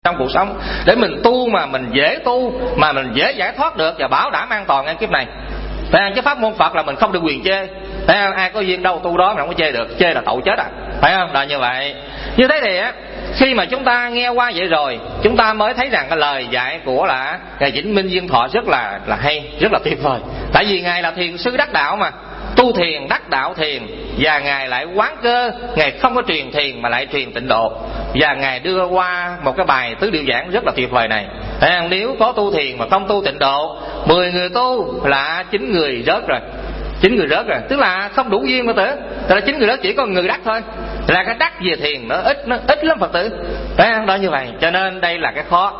trong cuộc sống, để mình tu mà mình dễ tu, mà mình dễ giải thoát được và bảo đảm an toàn ngay kiếp này. Chứ pháp môn Phật là mình không được quyền chê. Ai có duyên đâu tu đó mà không có chê được, chê là tội chết à, phải không? Là như vậy. Như thế thì khi mà chúng ta nghe qua vậy rồi, chúng ta mới thấy rằng cái lời dạy của là Ngài Vĩnh Minh Diên Thọ rất là hay, rất là tuyệt vời. Tại vì Ngài là thiền sư đắc đạo mà, tu thiền đắc đạo thiền, và Ngài lại quán cơ, Ngài không có truyền thiền mà lại truyền tịnh độ. Và Ngài đưa qua một cái bài tứ điệu giảng rất là tuyệt vời này. Nếu có tu thiền mà không tu tịnh độ, 10 người tu là 9 người rớt rồi. 9 người rớt rồi, tức là không đủ duyên mà tử. Tức là 9 người rớt chỉ có người đắc thôi. Là cái đắc về thiền nó ít lắm Phật tử. Đó như vậy. Cho nên đây là cái khó.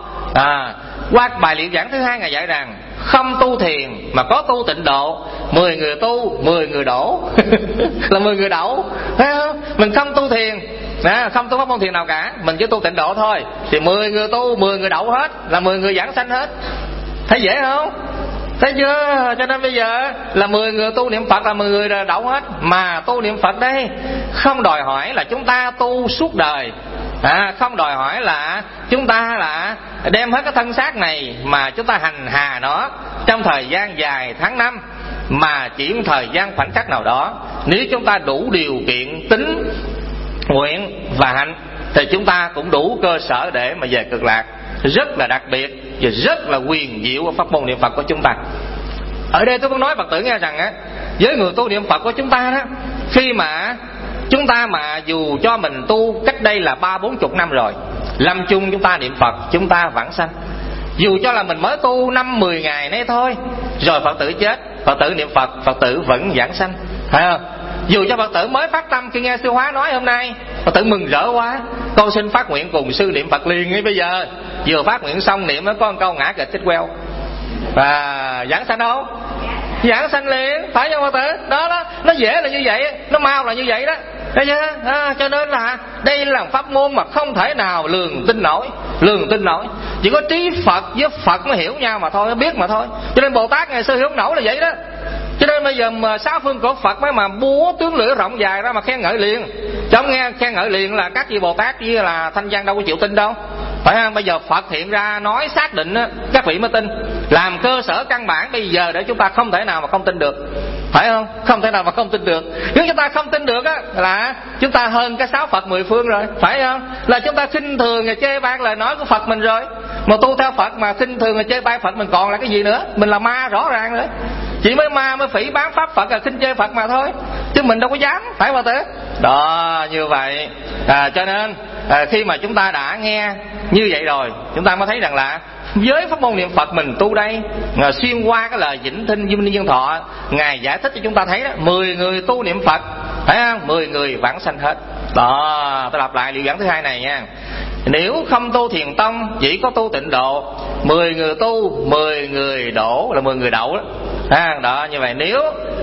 Qua bài liệm giảng thứ hai Ngài dạy rằng không tu thiền mà có tu tịnh độ, 10 người tu 10 người đổ là 10 người đậu, thấy không? Mình không tu thiền, không tu pháp môn thiền nào cả, mình chỉ tu tịnh độ thôi, thì 10 người tu 10 người đậu hết, là 10 người giảng sanh hết. Thấy dễ không? Thấy chưa? Cho nên bây giờ là 10 người tu niệm Phật là 10 người đậu hết. Mà tu niệm Phật đây không đòi hỏi là chúng ta tu suốt đời, không đòi hỏi là chúng ta là đem hết cái thân xác này mà chúng ta hành hà nó trong thời gian dài tháng năm, mà chỉ một thời gian khoảnh khắc nào đó, nếu chúng ta đủ điều kiện tín, nguyện và hạnh, thì chúng ta cũng đủ cơ sở để mà về cực lạc. Rất là đặc biệt và rất là quyền diệu của pháp môn niệm Phật của chúng ta. Ở đây tôi muốn nói Phật tử nghe rằng với người tu niệm Phật của chúng ta đó, khi mà chúng ta mà dù cho mình tu cách đây là 30-40 năm rồi, lâm chung chúng ta niệm Phật, chúng ta vãng sanh. Dù cho là mình mới tu 5-10 ngày nay thôi, rồi Phật tử chết, Phật tử niệm Phật, Phật tử vẫn vãng sanh, phải không? Dù cho Phật tử mới phát tâm khi nghe sư Hóa nói hôm nay, Phật tử mừng rỡ quá, con xin phát nguyện cùng sư niệm Phật liền ngay bây giờ. Vừa phát nguyện xong niệm nó có một câu ngã kịch chết queo, và vãng sanh không? Vãng sanh liền, phải không Phật tử? Đó, nó dễ là như vậy, nó mau là như vậy đó. Thấy chưa? Cho nên là đây là pháp môn mà không thể nào lường tin nổi. Chỉ có trí Phật với Phật mới hiểu nhau mà thôi, mới biết mà thôi. Cho nên Bồ Tát ngày xưa hiểu nổi là vậy đó. Cho nên bây giờ mà 6 phương cổ Phật mới mà búa tướng lưỡi rộng dài ra mà khen ngợi liền. Chứ không nghe khen ngợi liền là các vị Bồ Tát với là Thanh Văn đâu có chịu tin đâu, phải không? Bây giờ Phật hiện ra nói xác định á, các vị mới tin, làm cơ sở căn bản bây giờ để chúng ta không thể nào mà không tin được, phải không? Không thể nào mà không tin được. Nếu chúng ta không tin được á, là chúng ta hơn cái 6 Phật 10 phương rồi, phải không? Là chúng ta khinh thường và chê bai lời nói của Phật mình rồi. Mà tu theo Phật mà khinh thường và chê bai Phật, mình còn là cái gì nữa? Mình là ma rõ ràng rồi. Chỉ mới ma mới phỉ bán pháp Phật là khinh chê Phật mà thôi, chứ mình đâu có dám, phải không thế? Đó, như vậy. Cho nên khi mà chúng ta đã nghe như vậy rồi, chúng ta mới thấy rằng là với pháp môn niệm Phật mình tu đây, xuyên qua cái lời Vĩnh Thinh Diêm Ni Nhân Thọ, Ngài giải thích cho chúng ta thấy đó, 10 người tu niệm Phật, phải không? 10 người vãng sanh hết. Đó, tôi lặp lại điều giảng thứ hai này nha. Nếu không tu thiền tông, chỉ có tu tịnh độ, 10 người tu 10 người đổ, là 10 người đậu đó. Đó, như vậy nếu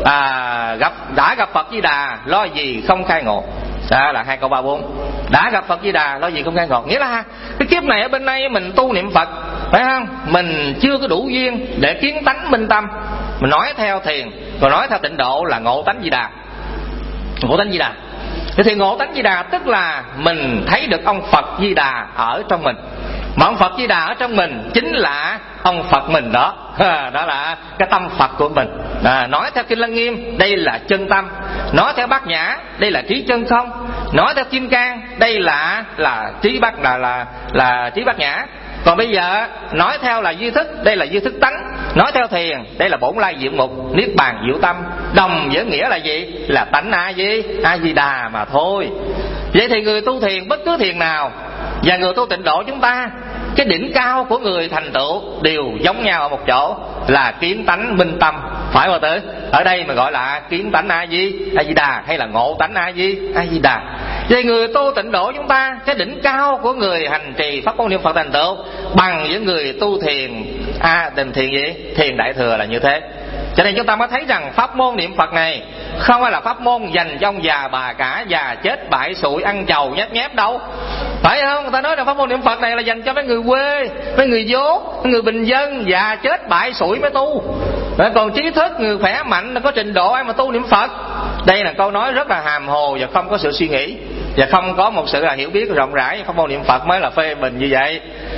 đã gặp Phật Di Đà, lo gì không khai ngộ. Đó là 2 câu 34. Đã gặp Phật Di Đà, lo gì không khai ngộ. Nghĩa là cái kiếp này ở bên đây mình tu niệm Phật, phải không? Mình chưa có đủ duyên để kiến tánh minh tâm. Mình nói theo thiền, rồi nói theo tịnh độ là ngộ tánh Di Đà. Ngộ tánh Di Đà. Thì ngộ tánh Di Đà tức là mình thấy được ông Phật Di Đà ở trong mình. Mà ông Phật Di Đà ở trong mình chính là ông Phật mình đó. Đó là cái tâm Phật của mình. Nói theo Kinh Lăng Nghiêm, đây là chân tâm. Nói theo Bát Nhã, đây là trí chân không. Nói theo Kim Cang, đây là trí bát là trí bát nhã. Còn bây giờ nói theo là duy thức, đây là duy thức tánh. Nói theo thiền, đây là bổn lai diệu mục, niết bàn diệu tâm. Đồng với nghĩa là gì? Là tánh A Di Đà mà thôi. Vậy thì người tu thiền, bất cứ thiền nào và người tu tịnh độ chúng ta, cái đỉnh cao của người thành tựu đều giống nhau ở một chỗ, là kiến tánh minh tâm, phải không tử? Ở đây mà gọi là kiến tánh A Di Đà, hay là ngộ tánh A Di Đà. Vậy người tu tịnh độ chúng ta, cái đỉnh cao của người hành trì pháp môn niệm Phật thành tựu bằng với người tu thiền thiền gì? Thiền đại thừa là như thế. Cho nên chúng ta mới thấy rằng pháp môn niệm Phật này không phải là pháp môn dành cho ông già bà cả, già chết bại sụi ăn chầu nhép nhép đâu, phải không? Người ta nói là pháp môn niệm Phật này là dành cho mấy người quê, mấy người dốt, mấy người bình dân, già chết bại sụi mới tu. Còn trí thức, người khỏe mạnh, có trình độ ai mà tu niệm Phật. Đây là câu nói rất là hàm hồ và không có sự suy nghĩ, và không có một sự hiểu biết rộng rãi. Pháp môn niệm Phật mới là phê bình như vậy.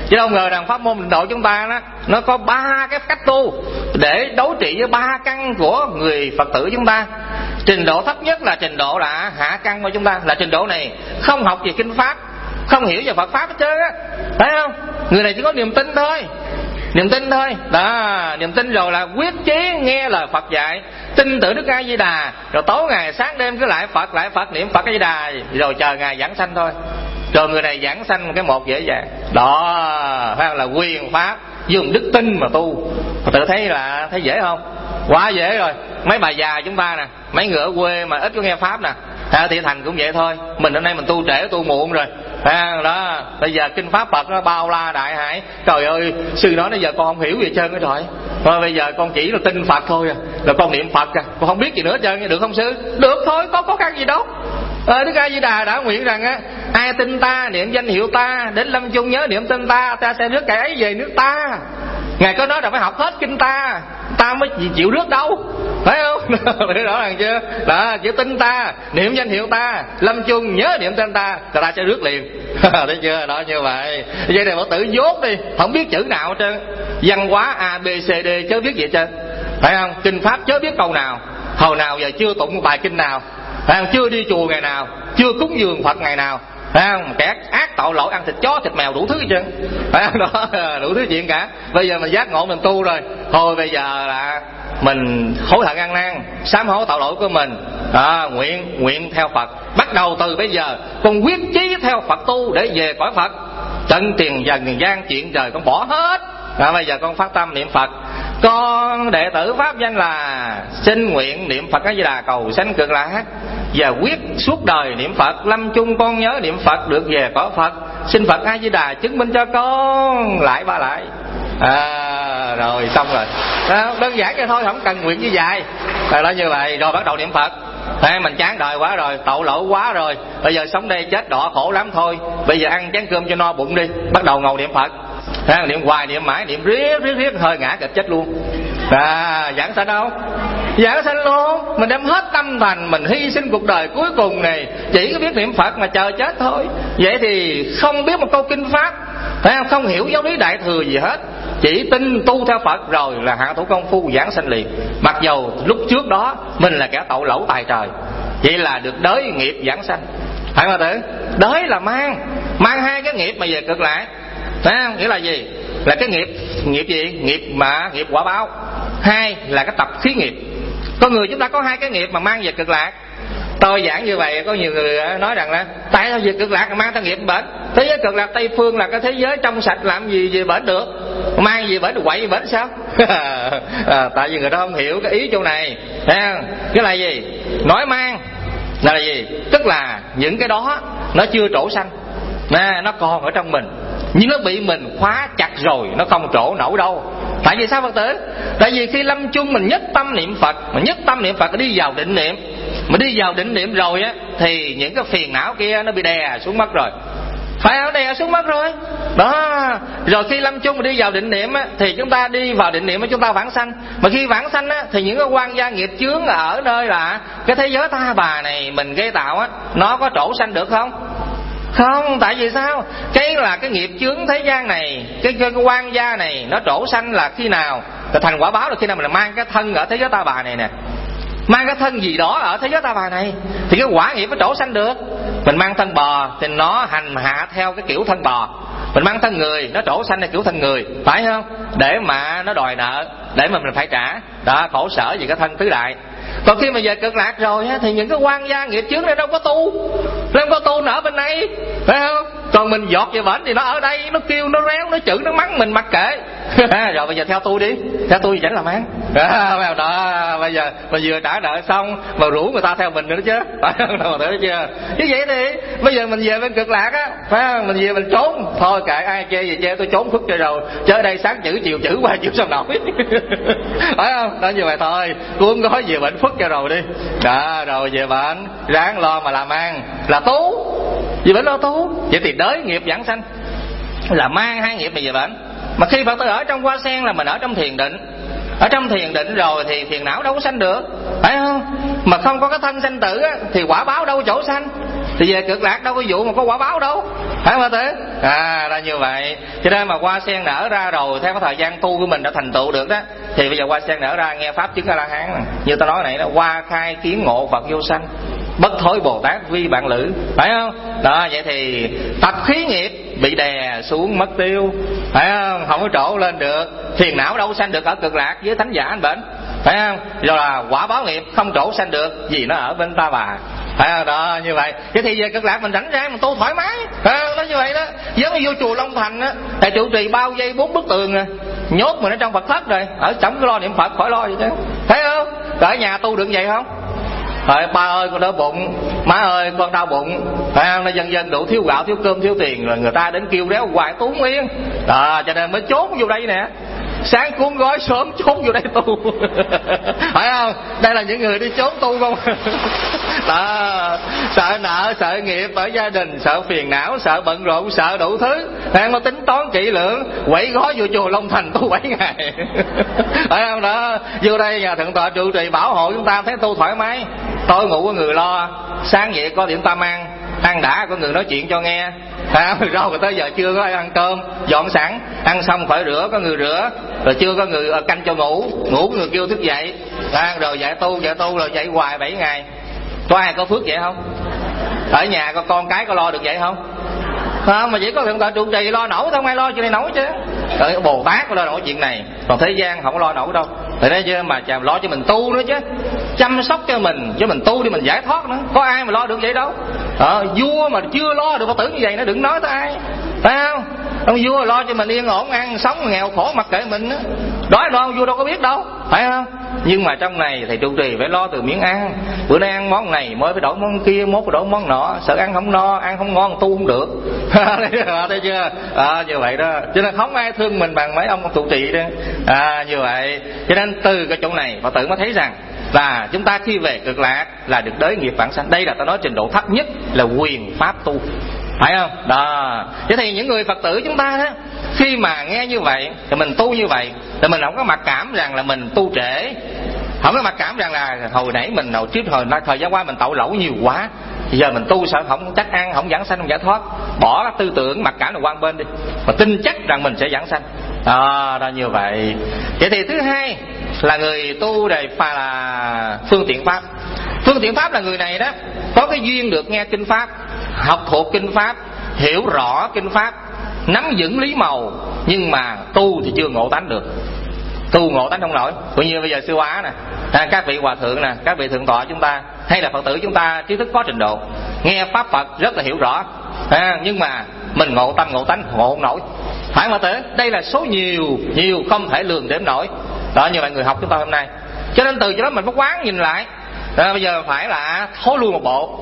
Chứ đâu ngờ rằng pháp môn Tịnh Độ chúng ta đó, nó có 3 cái cách tu để đối trị với 3 căn của người Phật tử chúng ta. Trình độ thấp nhất là trình độ là hạ căn của chúng ta, là trình độ này không học về kinh pháp, không hiểu về Phật pháp hết trơn á, thấy không? Người này chỉ có niềm tin thôi, niềm tin thôi đó. Niềm tin rồi là quyết chí nghe lời Phật dạy, tin tưởng Đức A Di Đà, rồi tối ngày sáng đêm cứ lại Phật niệm Phật A Di Đà, rồi chờ ngày giảng sanh thôi. Rồi người này giảng sanh cái một dễ dàng đó, phải là quyền pháp dùng đức tin mà tu. Tự thấy là thấy dễ không? Quá dễ rồi. Mấy bà già chúng ta nè, mấy người ở quê mà ít có nghe pháp nè, Thị Thành cũng vậy thôi. Mình hôm nay mình tu trễ tu muộn rồi đó, bây giờ kinh pháp Phật nó bao la đại hải, trời ơi sư nói bây giờ con không hiểu gì hết trơn á trời. Thôi bây giờ con chỉ là tin Phật thôi là con niệm Phật con không biết gì nữa hết trơn, được không sư? Được thôi, có khó khăn gì đâu. Đức A Di Đà đã nguyện rằng á, ai tin ta niệm danh hiệu ta, đến lâm chung nhớ niệm tên ta, ta sẽ rước kẻ ấy về nước ta. Ngài có nói là phải học hết kinh ta mới chịu rước đâu, phải không? Thấy rõ ràng chưa? Đó, chữ tin ta, niệm danh hiệu ta, lâm chung nhớ niệm tên ta, ta sẽ rước liền. Thấy chưa? Đó, như vậy. Vậy này Phật tử dốt đi, không biết chữ nào hết trơn. Văn hóa A B C D chớ biết gì hết trơn, phải không? Kinh pháp chớ biết câu nào, hồi nào giờ chưa tụng một bài kinh nào, phải không? Chưa đi chùa ngày nào, chưa cúng dường Phật ngày nào, phải không? Kẻ ác tội lỗi ăn thịt chó thịt mèo đủ thứ hết trơn, phải không? Đó, đủ thứ chuyện cả. Bây giờ mình giác ngộ mình tu rồi, thôi bây giờ là mình hối hận ăn năn, sám hối tội lỗi của mình, nguyện theo Phật. Bắt đầu từ bây giờ con quyết chí theo Phật tu để về cõi Phật. Trận tiền dần gian chuyện trời con bỏ hết. Bây giờ con phát tâm niệm Phật. Con đệ tử pháp danh là xin nguyện niệm Phật A Di Đà cầu sanh cực lạc, và quyết suốt đời niệm Phật, lâm chung con nhớ niệm Phật được về cõi Phật. Xin Phật A Di Đà chứng minh cho con. Lại ba lại. Rồi xong rồi. Đơn giản vậy thôi, không cần nguyện như dài. Đó như vậy rồi bắt đầu niệm Phật. Mình chán đời quá rồi, tội lỗi quá rồi, bây giờ sống đây chết đỏ khổ lắm thôi, bây giờ ăn chén cơm cho no bụng đi. Bắt đầu ngồi niệm Phật, niệm hoài niệm mãi, niệm riết hơi ngã kịch chết luôn. Giảng sanh đâu? Giảng sanh luôn. Mình đem hết tâm thành, mình hy sinh cuộc đời cuối cùng này chỉ có biết niệm Phật mà chờ chết thôi. Vậy thì không biết một câu kinh pháp, không hiểu giáo lý đại thừa gì hết, chỉ tin tu theo Phật rồi là hạ thủ công phu giảng sanh liền. Mặc dầu lúc trước đó mình là kẻ tội lỗi tài trời, vậy là được đới nghiệp giảng sanh. Phải không tử? Đới là mang hai cái nghiệp mà về cực lạc. Nghĩa là gì? Là cái nghiệp gì? Nghiệp quả báo. Hai là cái tập khí nghiệp. Con người chúng ta có hai cái nghiệp mà mang về cực lạc. Tôi giảng như vậy có nhiều người nói rằng là tại sao về cực lạc mang theo nghiệp bển? Thế giới cực lạc Tây phương là cái thế giới trong sạch, làm gì về bển được? Mang gì bển được, quậy gì bển sao? Tại vì người ta không hiểu cái ý chỗ này. Cái là gì? Nói mang là gì? Tức là những cái đó nó chưa trổ sanh, nó còn ở trong mình, nhưng nó bị mình khóa chặt rồi, nó không trổ nổi đâu. Tại vì sao Phật tử? Tại vì khi lâm chung mình nhất tâm niệm Phật, mà nhất tâm niệm Phật đi vào định niệm, mà đi vào định niệm rồi á, thì những cái phiền não kia nó bị đè xuống mất rồi. Phải không? Đè xuống mất rồi đó. Rồi khi lâm chung mà đi vào định niệm á, thì chúng ta đi vào định niệm á, chúng ta vãng sanh. Mà khi vãng sanh á, thì những cái quan gia nghiệp chướng ở nơi là cái thế giới ta bà này mình gây tạo á, nó có trổ sanh được không? Không. Tại vì sao? Cái là cái nghiệp chướng thế gian này, cái quan gia này nó trổ sanh là khi nào? Thành quả báo là khi nào mình mang cái thân ở thế giới ta bà này nè, mang cái thân gì đó ở thế giới ta bà này, thì cái quả nghiệp nó trổ sanh được. Mình mang thân bò thì nó hành hạ theo cái kiểu thân bò, mình mang thân người nó trổ sanh theo kiểu thân người, phải không? Để mà nó đòi nợ, để mà mình phải trả đó, khổ sở vì cái thân tứ đại. Còn khi mà về cực lạc rồi thì những cái quan gia nghiệp chướng này đâu có tu, nó ở bên này, phải không? Còn mình dọt về bển thì nó ở đây, nó kêu, nó réo, nó chửi, nó mắng mình mặc kệ. Rồi bây giờ theo tôi đi, theo tôi thì chẳng làm ăn đó. Bây giờ mình vừa trả nợ xong mà rủ người ta theo mình nữa chứ, phải không? Thấy chưa? Như vậy thì bây giờ mình về bên cực lạc á, phải không? Mình về mình trốn thôi, kệ ai chê gì chê, tôi trốn phức cho rồi, chứ ở đây sáng chữ chiều chữ qua chịu sao nổi. Phải không? Đó, như vậy thôi, cuốn gói về bệnh phức cho rồi đi đó. Rồi về bệnh ráng lo mà làm ăn là tú, vì bệnh lo tú. Vậy thì đới nghiệp giảng sanh là mang hai nghiệp này về bệnh. Mà khi Phật tử ở trong hoa sen là mình ở trong thiền định. Ở trong thiền định rồi thì phiền não đâu có sanh được, phải không? Mà không có cái thân sanh tử á, thì quả báo đâu chỗ sanh. Thì về cực lạc đâu có vụ mà có quả báo đâu, phải không thế? Là như vậy. Cho nên mà hoa sen nở ra rồi, theo cái thời gian tu của mình đã thành tựu được đó, thì bây giờ hoa sen nở ra nghe pháp chứng A La Hán. Như ta nói này đó, hoa khai kiến ngộ Phật vô sanh, bất thối Bồ Tát vi bạn lữ, phải không? Đó, vậy thì tập khí nghiệp bị đè xuống mất tiêu, phải không? Không có trổ lên được. Phiền não đâu sanh được ở cực lạc với thánh giả anh bệnh, phải không? Rồi là quả báo nghiệp không trổ sanh được vì nó ở bên ta bà, phải không? Đó, như vậy. Vậy thì về cực lạc mình rảnh rang mình tu thoải mái, phải không? Nó như vậy đó. Giống như vô chùa Long Thành á, thầy trụ trì bao vây 4 bức tường rồi, nhốt mình ở trong Phật thất rồi, ở chẳng có lo niệm Phật, khỏi lo gì chứ, thấy không? Ở nhà tu được vậy không? Rồi ba ơi con đau bụng, má ơi con đau bụng, phải không? Nó dân dân đủ thiếu gạo, thiếu cơm, thiếu tiền, rồi người ta đến kêu réo hoài tu không yên. Đó, cho nên mới trốn vô đây nè, sáng cuốn gói sớm trốn vô đây tu. Phải không? Đây là những người đi trốn tu không? Đó, sợ nợ, sợ nghiệp ở gia đình, sợ phiền não, sợ bận rộn, sợ đủ thứ. Phải không? Tính toán kỹ lưỡng, quẩy gói vô chùa Long Thành tu 7 ngày. Phải không? Đó, vô đây nhà thượng tọa trụ trì bảo hộ chúng ta thấy tu thoải mái. Tối ngủ có người lo, sáng dậy có điểm tâm ăn đã có người nói chuyện cho nghe, rồi tới giờ chưa có ai ăn cơm dọn sẵn, ăn xong phải rửa có người rửa, rồi chưa có người canh cho ngủ có người kêu thức dậy, rồi dạy tu rồi dạy hoài 7 ngày. Có ai có phước vậy không? Ở nhà con cái có lo được vậy không? Không, mà chỉ có thượng tọa trụ trì lo nổi, không ai lo chuyện này nổi chứ. Rồi Bồ Tát có lo nổi chuyện này, còn thế gian không có lo nổi đâu. Tại đây chứ mà lo cho mình tu nữa chứ, chăm sóc cho mình tu đi mình giải thoát nữa, có ai mà lo được vậy đâu. Vua mà chưa lo được Phật tử như vậy nó đừng nói tới ai, phải không? Ông vua lo cho mình yên ổn ăn sống, nghèo khổ mặc kệ mình đó. Đói đâu vua đâu có biết đâu, phải không? Nhưng mà trong này thầy trụ trì phải lo từ miếng ăn. Bữa nay ăn món này mới phải đổi món kia, mốt phải đổi món nọ, sợ ăn không no, ăn không ngon tu không được. Thấy chưa? Như vậy đó. Cho nên không ai thương mình bằng mấy ông trụ trì đó. Như vậy. Cho nên từ cái chỗ này Phật tử mới thấy rằng là chúng ta khi về cực lạc là được đới nghiệp vãng sanh. Đây là ta nói trình độ thấp nhất là quyền pháp tu, phải không? Đó. Thế thì những người Phật tử chúng ta đó, khi mà nghe như vậy thì mình tu như vậy thì mình không có mặc cảm rằng là mình tu trễ, không có mặc cảm rằng là hồi nãy mình thời gian qua mình tội lỗi nhiều quá, giờ mình tu sợ không chắc ăn, không giảng sanh, không giải thoát. Bỏ cái tư tưởng mặc cảm là quan bên đi, mà tin chắc rằng mình sẽ giảng sanh. Đó như vậy. Vậy thì thứ hai là người tu đề phà là phương tiện pháp. Phương tiện pháp là người này đó có cái duyên được nghe kinh pháp, học thuộc kinh pháp, hiểu rõ kinh pháp, nắm vững lý màu, nhưng mà tu thì chưa ngộ tánh được. Tu ngộ tánh không nổi. Cũng như bây giờ sư Hóa nè, các vị hòa thượng nè, các vị thượng tọa chúng ta hay là Phật tử chúng ta trí thức có trình độ, nghe pháp Phật rất là hiểu rõ, nhưng mà mình ngộ tâm ngộ tánh ngộ không nổi, phải không? Đây là số nhiều không thể lường đếm nổi. Đó, như vậy người học chúng ta hôm nay, cho nên từ chỗ đó mình phải quán nhìn lại. Bây giờ phải là thối lui một bộ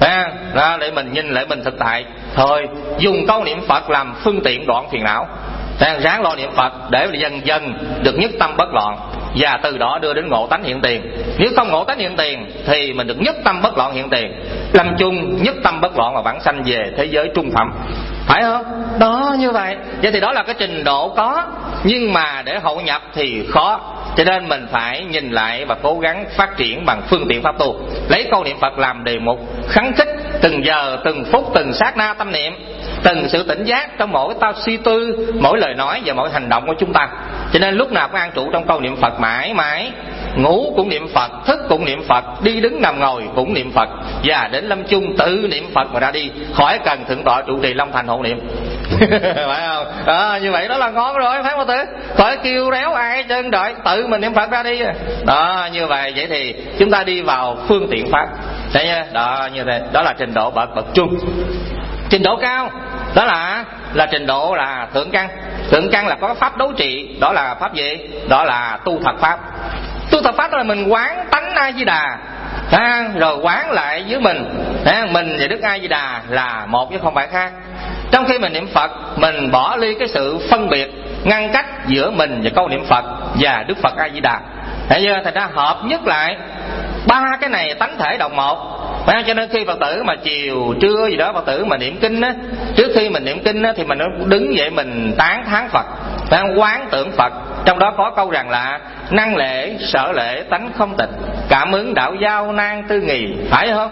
để mình nhìn lại mình thực tại. Thôi dùng câu niệm Phật làm phương tiện đoạn phiền não, ráng lo niệm Phật để dần dần được nhất tâm bất loạn, và từ đó đưa đến ngộ tánh hiện tiền. Nếu không ngộ tánh hiện tiền thì mình được nhất tâm bất loạn hiện tiền, lâm chung nhất tâm bất loạn và vãng sanh về thế giới trung phẩm, phải không? Đó, như vậy. Vậy thì đó là cái trình độ có, nhưng mà để hội nhập thì khó. Cho nên mình phải nhìn lại và cố gắng phát triển bằng phương tiện pháp tu, lấy câu niệm Phật làm đề mục, khắng khích từng giờ, từng phút, từng sát na tâm niệm, từng sự tỉnh giác trong mỗi tao suy tư, mỗi lời nói và mỗi hành động của chúng ta. Cho nên lúc nào cũng an trụ trong câu niệm Phật mãi mãi, ngủ cũng niệm Phật, thức cũng niệm Phật, đi đứng nằm ngồi cũng niệm Phật, và đến lâm chung tự niệm Phật mà ra đi, khỏi cần thượng tọa trụ trì Long Thành hộ niệm. Phải không? Như vậy đó là ngon rồi, phải không? Khỏi kêu réo ai chân đợi, tự mình niệm Phật ra đi. Đó, như vậy. Vậy thì chúng ta đi vào phương tiện pháp. Thấy chưa? Đó, như thế. Đó là trình độ bậc trung. Trình độ cao đó là trình độ là thượng căn. Thượng căn là có pháp đấu trị. Đó là pháp gì? Đó là tu thật pháp. Tu thật pháp đó là mình quán tánh A Di Đà, rồi quán lại với mình và Đức A Di Đà là một chứ không phải khác. Trong khi mình niệm Phật, mình bỏ ly cái sự phân biệt ngăn cách giữa mình và câu niệm Phật và Đức Phật A Di Đà. Thấy chưa? Thành ra hợp nhất lại ba cái này tánh thể đồng một. Cho nên khi Phật tử mà chiều trưa gì đó Phật tử mà niệm kinh á, trước khi mình niệm kinh á, thì mình đứng dậy mình tán thán Phật, quán tưởng Phật. Trong đó có câu rằng là năng lễ sở lễ tánh không tịch, cảm ứng đạo giao nan tư nghì, phải không?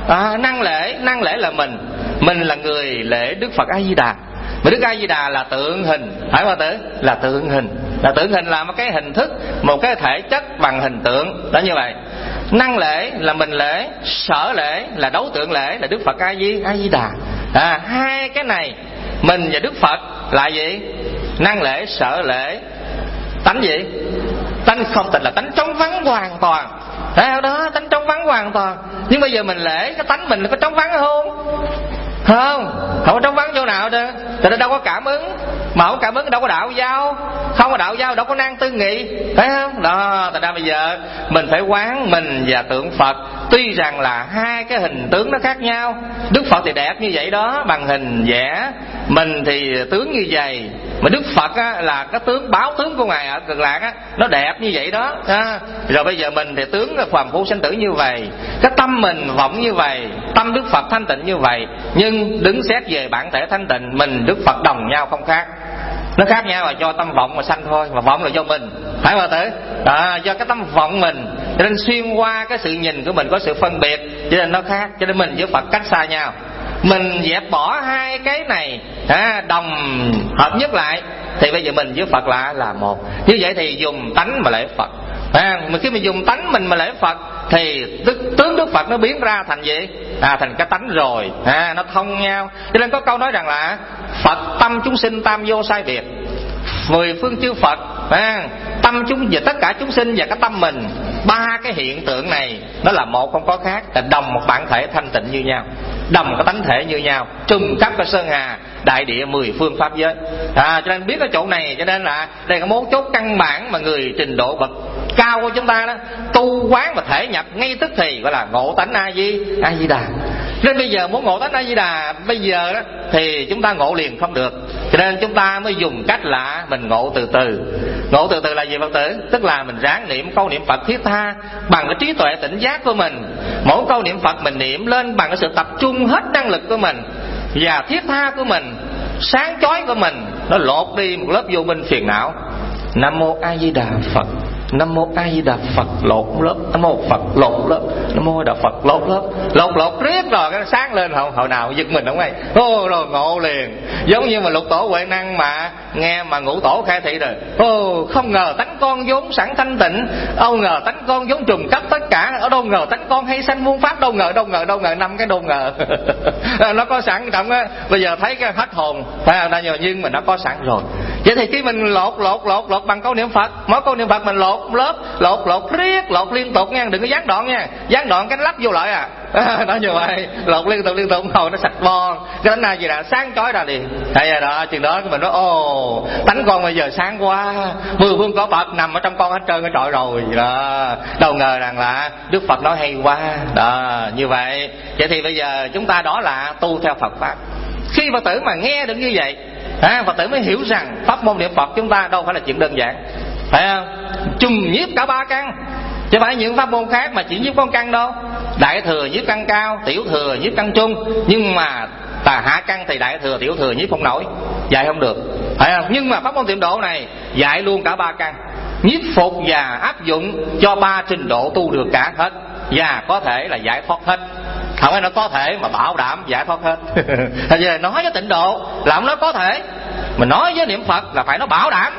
Năng lễ là mình là người lễ Đức Phật A Di Đà. Mà Đức A Di Đà là tượng hình, phải không tử? Là tượng hình là một cái hình thức, một cái thể chất bằng hình tượng đó, như vậy. Năng lễ là mình lễ, sở lễ là đối tượng lễ là Đức Phật A Di Đà. Hai cái này mình và Đức Phật là gì? Năng lễ, sở lễ, tánh gì? Tánh không tịch là tánh trống vắng hoàn toàn. Đó, tánh trống vắng hoàn toàn. Nhưng bây giờ mình lễ, cái tánh mình có trống vắng không? Không có trống vắng chỗ nào đó. Tại nó đâu có cảm ứng. Mà không cảm ứng đâu có đạo giao. Không có đạo giao đâu có năng tư nghị, phải không? Đó, tại ra bây giờ mình phải quán mình và tượng Phật. Tuy rằng là hai cái hình tướng nó khác nhau. Đức Phật thì đẹp như vậy đó, bằng hình vẽ. Mình thì tướng như vậy. Mà Đức Phật á, là cái tướng báo tướng của Ngài ở Cực Lạc á, nó đẹp như vậy đó. Rồi bây giờ mình thì tướng phàm phu sanh tử như vậy, cái tâm mình vọng như vậy, tâm Đức Phật thanh tịnh như vậy. Nhưng đứng xét về bản thể thanh tịnh, mình Đức Phật đồng nhau không khác. Nó khác nhau là do tâm vọng mà sanh thôi. Mà vọng là do mình, phải không tử? Do cái tâm vọng mình, cho nên xuyên qua cái sự nhìn của mình có sự phân biệt, cho nên nó khác. Cho nên mình với Phật cách xa nhau. Mình dẹp bỏ hai cái này đồng hợp nhất lại, thì bây giờ mình với Phật là một. Như vậy thì dùng tánh mà lễ Phật. Mà khi mình dùng tánh mình mà lễ Phật thì tướng Đức Phật nó biến ra thành gì? Thành cái tánh rồi. Nó thông nhau. Cho nên có câu nói rằng là Phật tâm chúng sinh tam vô sai biệt. Mười phương chư Phật, tâm chúng và tất cả chúng sinh và cái tâm mình, ba cái hiện tượng này nó là một không có khác, là đồng một bản thể thanh tịnh như nhau, đồng cái tánh thể như nhau, trùng khắp cái sơn hà đại địa mười phương pháp giới. Cho nên biết cái chỗ này, cho nên là đây là mấu chốt căn bản mà người trình độ bậc cao của chúng ta đó tu quán và thể nhập ngay tức thì gọi là ngộ tánh A Di Đà. Nên bây giờ muốn ngộ tánh A Di Đà bây giờ đó thì chúng ta ngộ liền không được, cho nên chúng ta mới dùng cách là mình ngộ từ từ. Ngộ từ từ là gì Phật tử? Tức là mình ráng niệm câu niệm Phật thiết tha bằng cái trí tuệ tỉnh giác của mình. Mỗi câu niệm Phật mình niệm lên bằng cái sự tập trung hết năng lực của mình và thiết tha của mình, sáng chói của mình, nó lột đi một lớp vô minh phiền não. Nam mô A Di Đà Phật, Nam mô A Di Đà Phật, lột lớp. Nam mô Phật lột lớp, Nam mô Đà Phật lột lớp. Lột riết rồi cái sáng lên hồi nào giật mình không ai. Rồi ngộ liền. Giống như mà Lục Tổ Huệ Năng mà nghe mà Ngũ Tổ khai thị rồi. Không ngờ tánh con vốn sẵn thanh tịnh, đâu ngờ tánh con vốn trùng cấp tất cả, ở đâu ngờ tánh con hay sanh muôn pháp, đâu ngờ 5 cái đâu ngờ. Nó có sẵn trong á. Bây giờ thấy cái hết hồn, phải không? Nhưng mà nó có sẵn rồi. Vậy thì khi mình lột bằng câu niệm Phật, mỗi câu niệm Phật mình lột riết, lột liên tục nha, đừng có gián đoạn nha. Gián đoạn cái lắp vô lại nó như vậy, lột liên tục hồi nó sạch bon. Cái tánh này gì là sáng chói ra liền. Hay đó, chừng đó mình nói tánh con bây giờ sáng quá, mười phương có Phật nằm ở trong con hết trơn cái trọi rồi đó. Đâu ngờ rằng là Đức Phật nói hay quá đó, như vậy. Vậy thì bây giờ chúng ta đó là tu theo Phật pháp. Khi Phật tử mà nghe được như vậy, Phật tử mới hiểu rằng pháp môn niệm Phật chúng ta đâu phải là chuyện đơn giản, phải không? Trùng nhiếp cả ba căn, chứ phải những pháp môn khác mà chỉ nhiếp con căn đâu. Đại thừa nhiếp căn cao, tiểu thừa nhiếp căn trung, nhưng mà hạ căn thì đại thừa tiểu thừa nhiếp không nổi, dạy không được, phải không? Nhưng mà pháp môn tiệm độ này dạy luôn cả ba căn, nhiếp phục và áp dụng cho ba trình độ tu được cả hết, và có thể là giải thoát hết. Không phải nó có thể mà bảo đảm giải thoát hết. Giờ nói với tịnh độ là không nói có thể, mà nói với niệm Phật là phải nó bảo đảm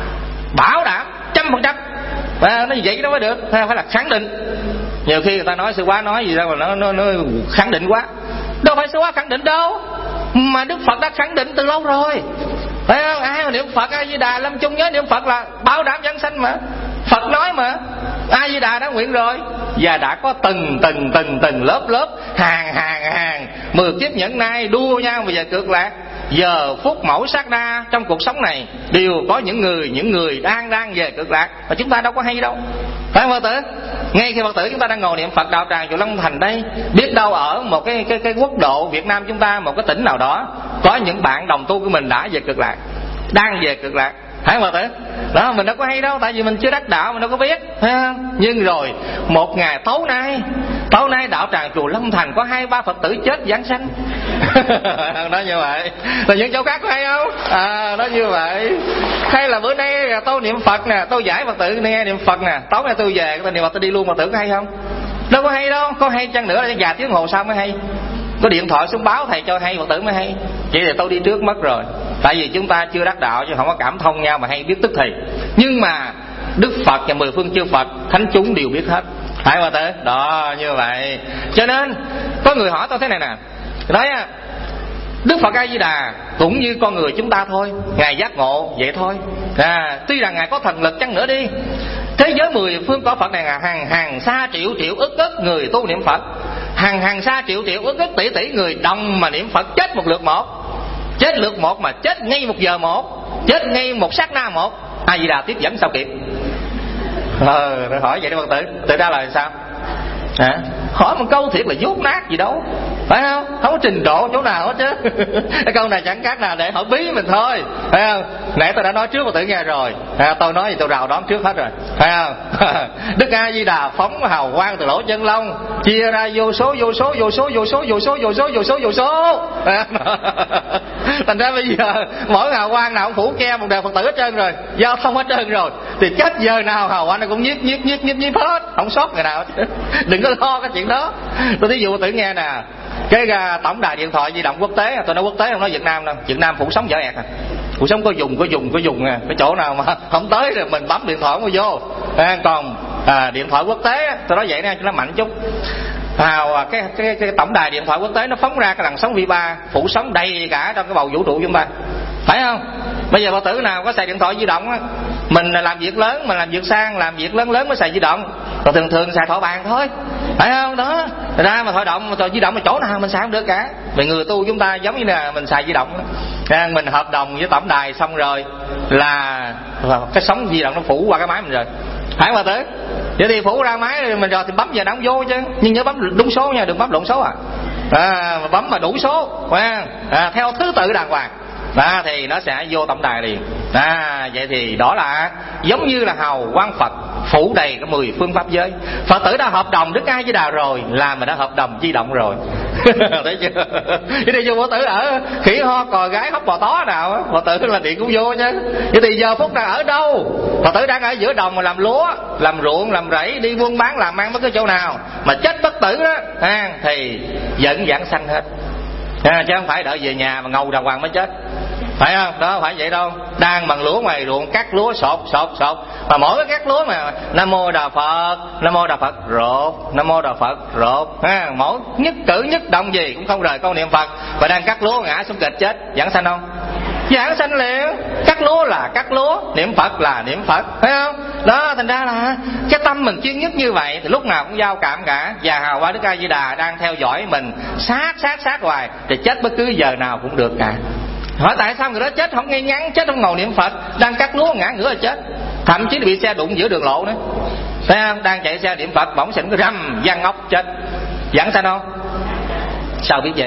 100%. Nó như vậy nó mới được, phải là khẳng định. Nhiều khi người ta nói sư quá nói gì đâu mà nó khẳng định quá. Đâu phải sư quá khẳng định đâu, mà Đức Phật đã khẳng định từ lâu rồi, phải không? Ai mà niệm Phật A Di Đà lâm chung nhớ niệm Phật là bảo đảm giảng sanh mà. Phật nói mà, A Di Đà đã nguyện rồi, và đã có từng lớp hàng 10 kiếp nhẫn nai đua nhau về cực lạc. Giờ phút mỗi sát na trong cuộc sống này đều có những người đang về cực lạc, mà chúng ta đâu có hay đâu, phải không Phật tử? Ngay khi Phật tử chúng ta đang ngồi niệm Phật đạo tràng chùa Long Thành đây, biết đâu ở một cái quốc độ Việt Nam chúng ta, một cái tỉnh nào đó, có những bạn đồng tu của mình đã về cực lạc, đang về cực lạc, phải không Phật tử? Đó, mình đâu có hay đâu, tại vì mình chưa đắc đạo, mình đâu có biết, phải không? Nhưng rồi một ngày tối nay đạo tràng chùa Long Thành có 2-3 Phật tử chết giảng sanh. Nói như vậy. Rồi những chỗ khác có hay không? Nói như vậy. Hay là bữa nay tôi niệm Phật nè, tôi giải Phật tử nghe niệm Phật nè, tối nay tôi về tôi niệm Phật tôi đi luôn, Phật tử có hay không? Đâu có hay đâu. Có hay chăng nữa là già tiếng hồ sao mới hay. Có điện thoại xuống báo thầy cho hay, Phật tử mới hay. Vậy thì tôi đi trước mất rồi. Tại vì chúng ta chưa đắc đạo, chứ không có cảm thông nhau mà hay biết tức thì. Nhưng mà Đức Phật và 10 phương chư Phật, thánh chúng đều biết hết. Phải không tử? Đó, như vậy. Cho nên có người hỏi tôi thế này nè, nói Đức Phật A Di Đà cũng như con người chúng ta thôi, Ngài giác ngộ vậy thôi. Tuy rằng Ngài có thần lực chăng nữa đi, thế giới 10 phương cõi Phật này là hàng sa triệu triệu ức người tu niệm Phật, hàng sa triệu triệu ức tỷ tỷ người đồng mà niệm Phật, chết một lượt một, chết lượt một mà chết ngay một giờ một, chết ngay một sát na một. A Di Đà tiếp dẫn sao kịp? Rồi hỏi vậy đó Phật tử, tự ra là sao? Hỏi một câu thiệt là dốt nát gì đâu, phải không? Không có trình độ chỗ nào hết chứ. Cái câu này chẳng khác nào để hỏi bí mình thôi, phải không? Nãy tôi đã nói trước Phật tử nghe rồi, tôi nói gì tôi rào đón trước hết rồi, phải không? Đức A Di Đà phóng hào quang từ lỗ chân lông, chia ra vô số. Thành ra bây giờ mỗi hào quang nào cũng phủ che một đời Phật tử hết trơn rồi, giao thông hết trơn rồi, thì chết giờ nào hào quang này cũng nhiếp hết, không sót người nào. Đừng có lo cái chuyện đó. Tôi thí dụ tự nghe nè, cái tổng đài điện thoại di động quốc tế, tôi nói quốc tế không nói Việt Nam đâu, Việt Nam phủ sóng dở ẹt phủ sóng có dùng cái chỗ nào mà không tới rồi mình bấm điện thoại không có vô. Còn điện thoại quốc tế tôi nói vậy nè cho nó mạnh chút. Cái tổng đài điện thoại quốc tế nó phóng ra cái làn sóng V3 phủ sóng đầy cả trong cái bầu vũ trụ chúng ta, phải không? Bây giờ Phật tử nào có xài điện thoại di động á, mình làm việc lớn, mình làm việc sang, làm việc lớn mới xài di động, còn thường xài thoại bàn thôi, phải không? Đó ra mà thoại di động mà chỗ nào mình xài không được cả. Vì người tu chúng ta giống như là mình xài di động đó. Mình hợp đồng với tổng đài xong rồi là cái sóng di động nó phủ qua cái máy mình rồi, phải không Phật tử? Vậy thì phủ ra máy rồi mình rồi thì bấm giờ nó không vô chứ, nhưng nhớ bấm đúng số nha, đừng bấm lộn số mà bấm mà đủ số, theo thứ tự đàng hoàng. Thì nó sẽ vô tổng đài liền. Vậy thì đó là giống như là hào quang Phật phủ đầy cái 10 phương pháp giới. Phật tử đã hợp đồng Đức A Di Đà rồi là mình đã hợp đồng di động rồi. Thấy chưa? Vậy thì vô Phật tử ở khỉ ho cò gái hóc bò tó nào, Phật tử là điện cũng vô chứ. Vậy thì giờ phút đang ở đâu? Phật tử đang ở giữa đồng mà làm lúa, làm ruộng, làm rẫy, đi buôn bán, làm ăn bất cứ chỗ nào mà chết bất tử đó, thì dẫn giảng sanh hết. Chứ không phải đợi về nhà mà ngầu đàng hoàng mới chết, phải không? Đó phải vậy đâu. Đang bằng lúa ngoài ruộng cắt lúa sột mà mỗi cái cắt lúa mà Nam Mô Đà Phật, Nam Mô Đà Phật rột, Nam Mô Đà Phật rột, mỗi nhất cử nhất động gì cũng không rời câu niệm Phật. Và đang cắt lúa ngã xuống kịch chết, giảng sanh không? Giảng sanh liền. Cắt lúa là cắt lúa, niệm Phật là niệm Phật, phải không? Đó, thành ra là cái tâm mình chuyên nhất như vậy thì lúc nào cũng giao cảm cả. Và hào quang Đức A Di Đà đang theo dõi mình sát hoài, thì chết bất cứ giờ nào cũng được cả. Hỏi tại sao người đó chết không ngay ngắn, chết không ngồi niệm Phật, đang cắt lúa ngã ngửa là chết, thậm chí bị xe đụng giữa đường lộ nữa, thấy không? Đang chạy xe niệm Phật bỗng xỉn cái rầm văng ốc chết, giảng sanh không? Sao biết vậy?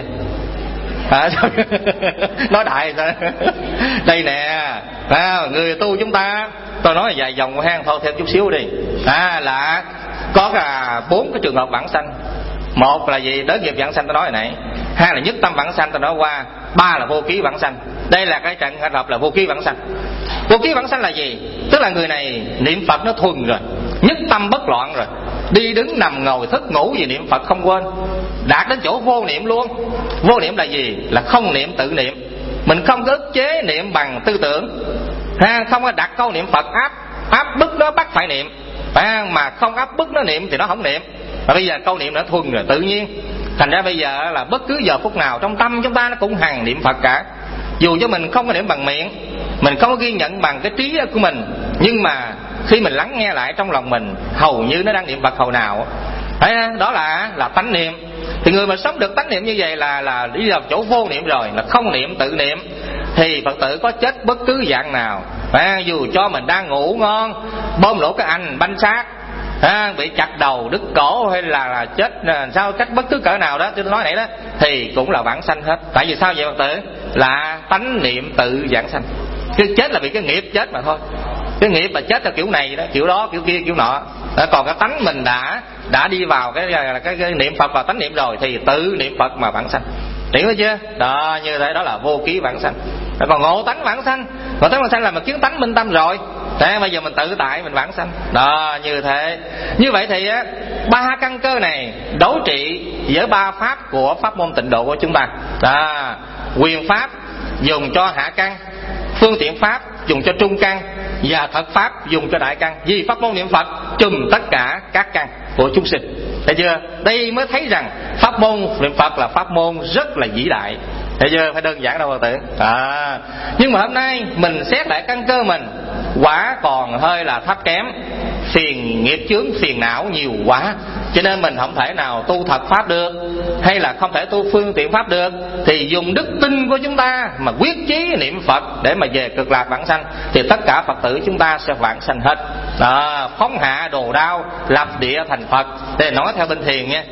Nói đại sao? Đây nè, người tu chúng ta, tôi nói dài dòng hang thôi thêm chút xíu đi. Là có cả 4 cái trường hợp vãng sanh. Một là gì? Đới nghiệp vãng sanh tôi nói hồi nãy. 2 là nhất tâm vãng sanh tôi nói qua. 3 là vô ký vãng sanh. Đây là cái trường hợp là vô ký vãng sanh. Vô ký vãng sanh là gì? Tức là người này niệm Phật nó thuần rồi, nhất tâm bất loạn rồi, đi đứng nằm ngồi thức ngủ gì niệm Phật không quên, đạt đến chỗ vô niệm luôn. Vô niệm là gì? Là không niệm tự niệm. Mình không có ức chế niệm bằng tư tưởng, không có đặt câu niệm Phật áp bức nó bắt phải niệm, mà không áp bức nó niệm thì nó không niệm. Và bây giờ câu niệm nó thuần rồi, tự nhiên. Thành ra bây giờ là bất cứ giờ phút nào trong tâm chúng ta nó cũng hằng niệm Phật cả. Dù cho mình không có niệm bằng miệng, mình không có ghi nhận bằng cái trí của mình, nhưng mà khi mình lắng nghe lại trong lòng mình, hầu như nó đang niệm Phật hầu nào. Đó là tánh niệm. Thì người mà sống được tánh niệm như vậy là đi vào chỗ vô niệm rồi, là không niệm tự niệm. Thì Phật tử có chết bất cứ dạng nào, dù cho mình đang ngủ ngon, bơm nổ cái anh banh xác, bị chặt đầu đứt cổ, hay là chết sao cách bất cứ cỡ nào đó tôi nói nãy đó, thì cũng là vãng sanh hết. Tại vì sao vậy Phật tử? Là tánh niệm tự vãng sanh. Chứ chết là vì cái nghiệp chết mà thôi. Cái nghiệp mà chết là kiểu này đó, kiểu đó, kiểu kia, kiểu nọ. Còn cái tánh mình đã đi vào cái niệm Phật và tánh niệm rồi thì tự niệm Phật mà vãng sanh. Hiểu thấy chưa? Đó, như thế đó là vô ký vãng sanh. Còn ngộ tánh vãng sanh, ngộ tánh vãng sanh là mình kiến tánh minh tâm rồi. Thế bây giờ mình tự tại mình vãng sanh. Đó, như thế. Như vậy thì ba căn cơ này đối trị với ba pháp của pháp môn tịnh độ của chúng ta. Quyền pháp dùng cho hạ căn, phương tiện pháp dùng cho trung căn, và thật pháp dùng cho đại căn. Vì pháp môn niệm Phật trùm tất cả các căn của chúng sinh. Thấy chưa? Đây mới thấy rằng pháp môn niệm Phật là pháp môn rất là vĩ đại. Thấy chưa? Phải đơn giản đâu Phật tử. Nhưng mà hôm nay mình xét lại căn cơ mình, quả còn hơi là thấp kém, phiền nghiệp chướng phiền não nhiều quá, cho nên mình không thể nào tu thật pháp được, hay là không thể tu phương tiện pháp được. Thì dùng đức tin của chúng ta mà quyết chí niệm Phật để mà về cực lạc vãng sanh, thì tất cả Phật tử chúng ta sẽ vãng sanh hết. Phóng hạ đồ đao, lập địa thành Phật. Để nói theo bên thiền nha.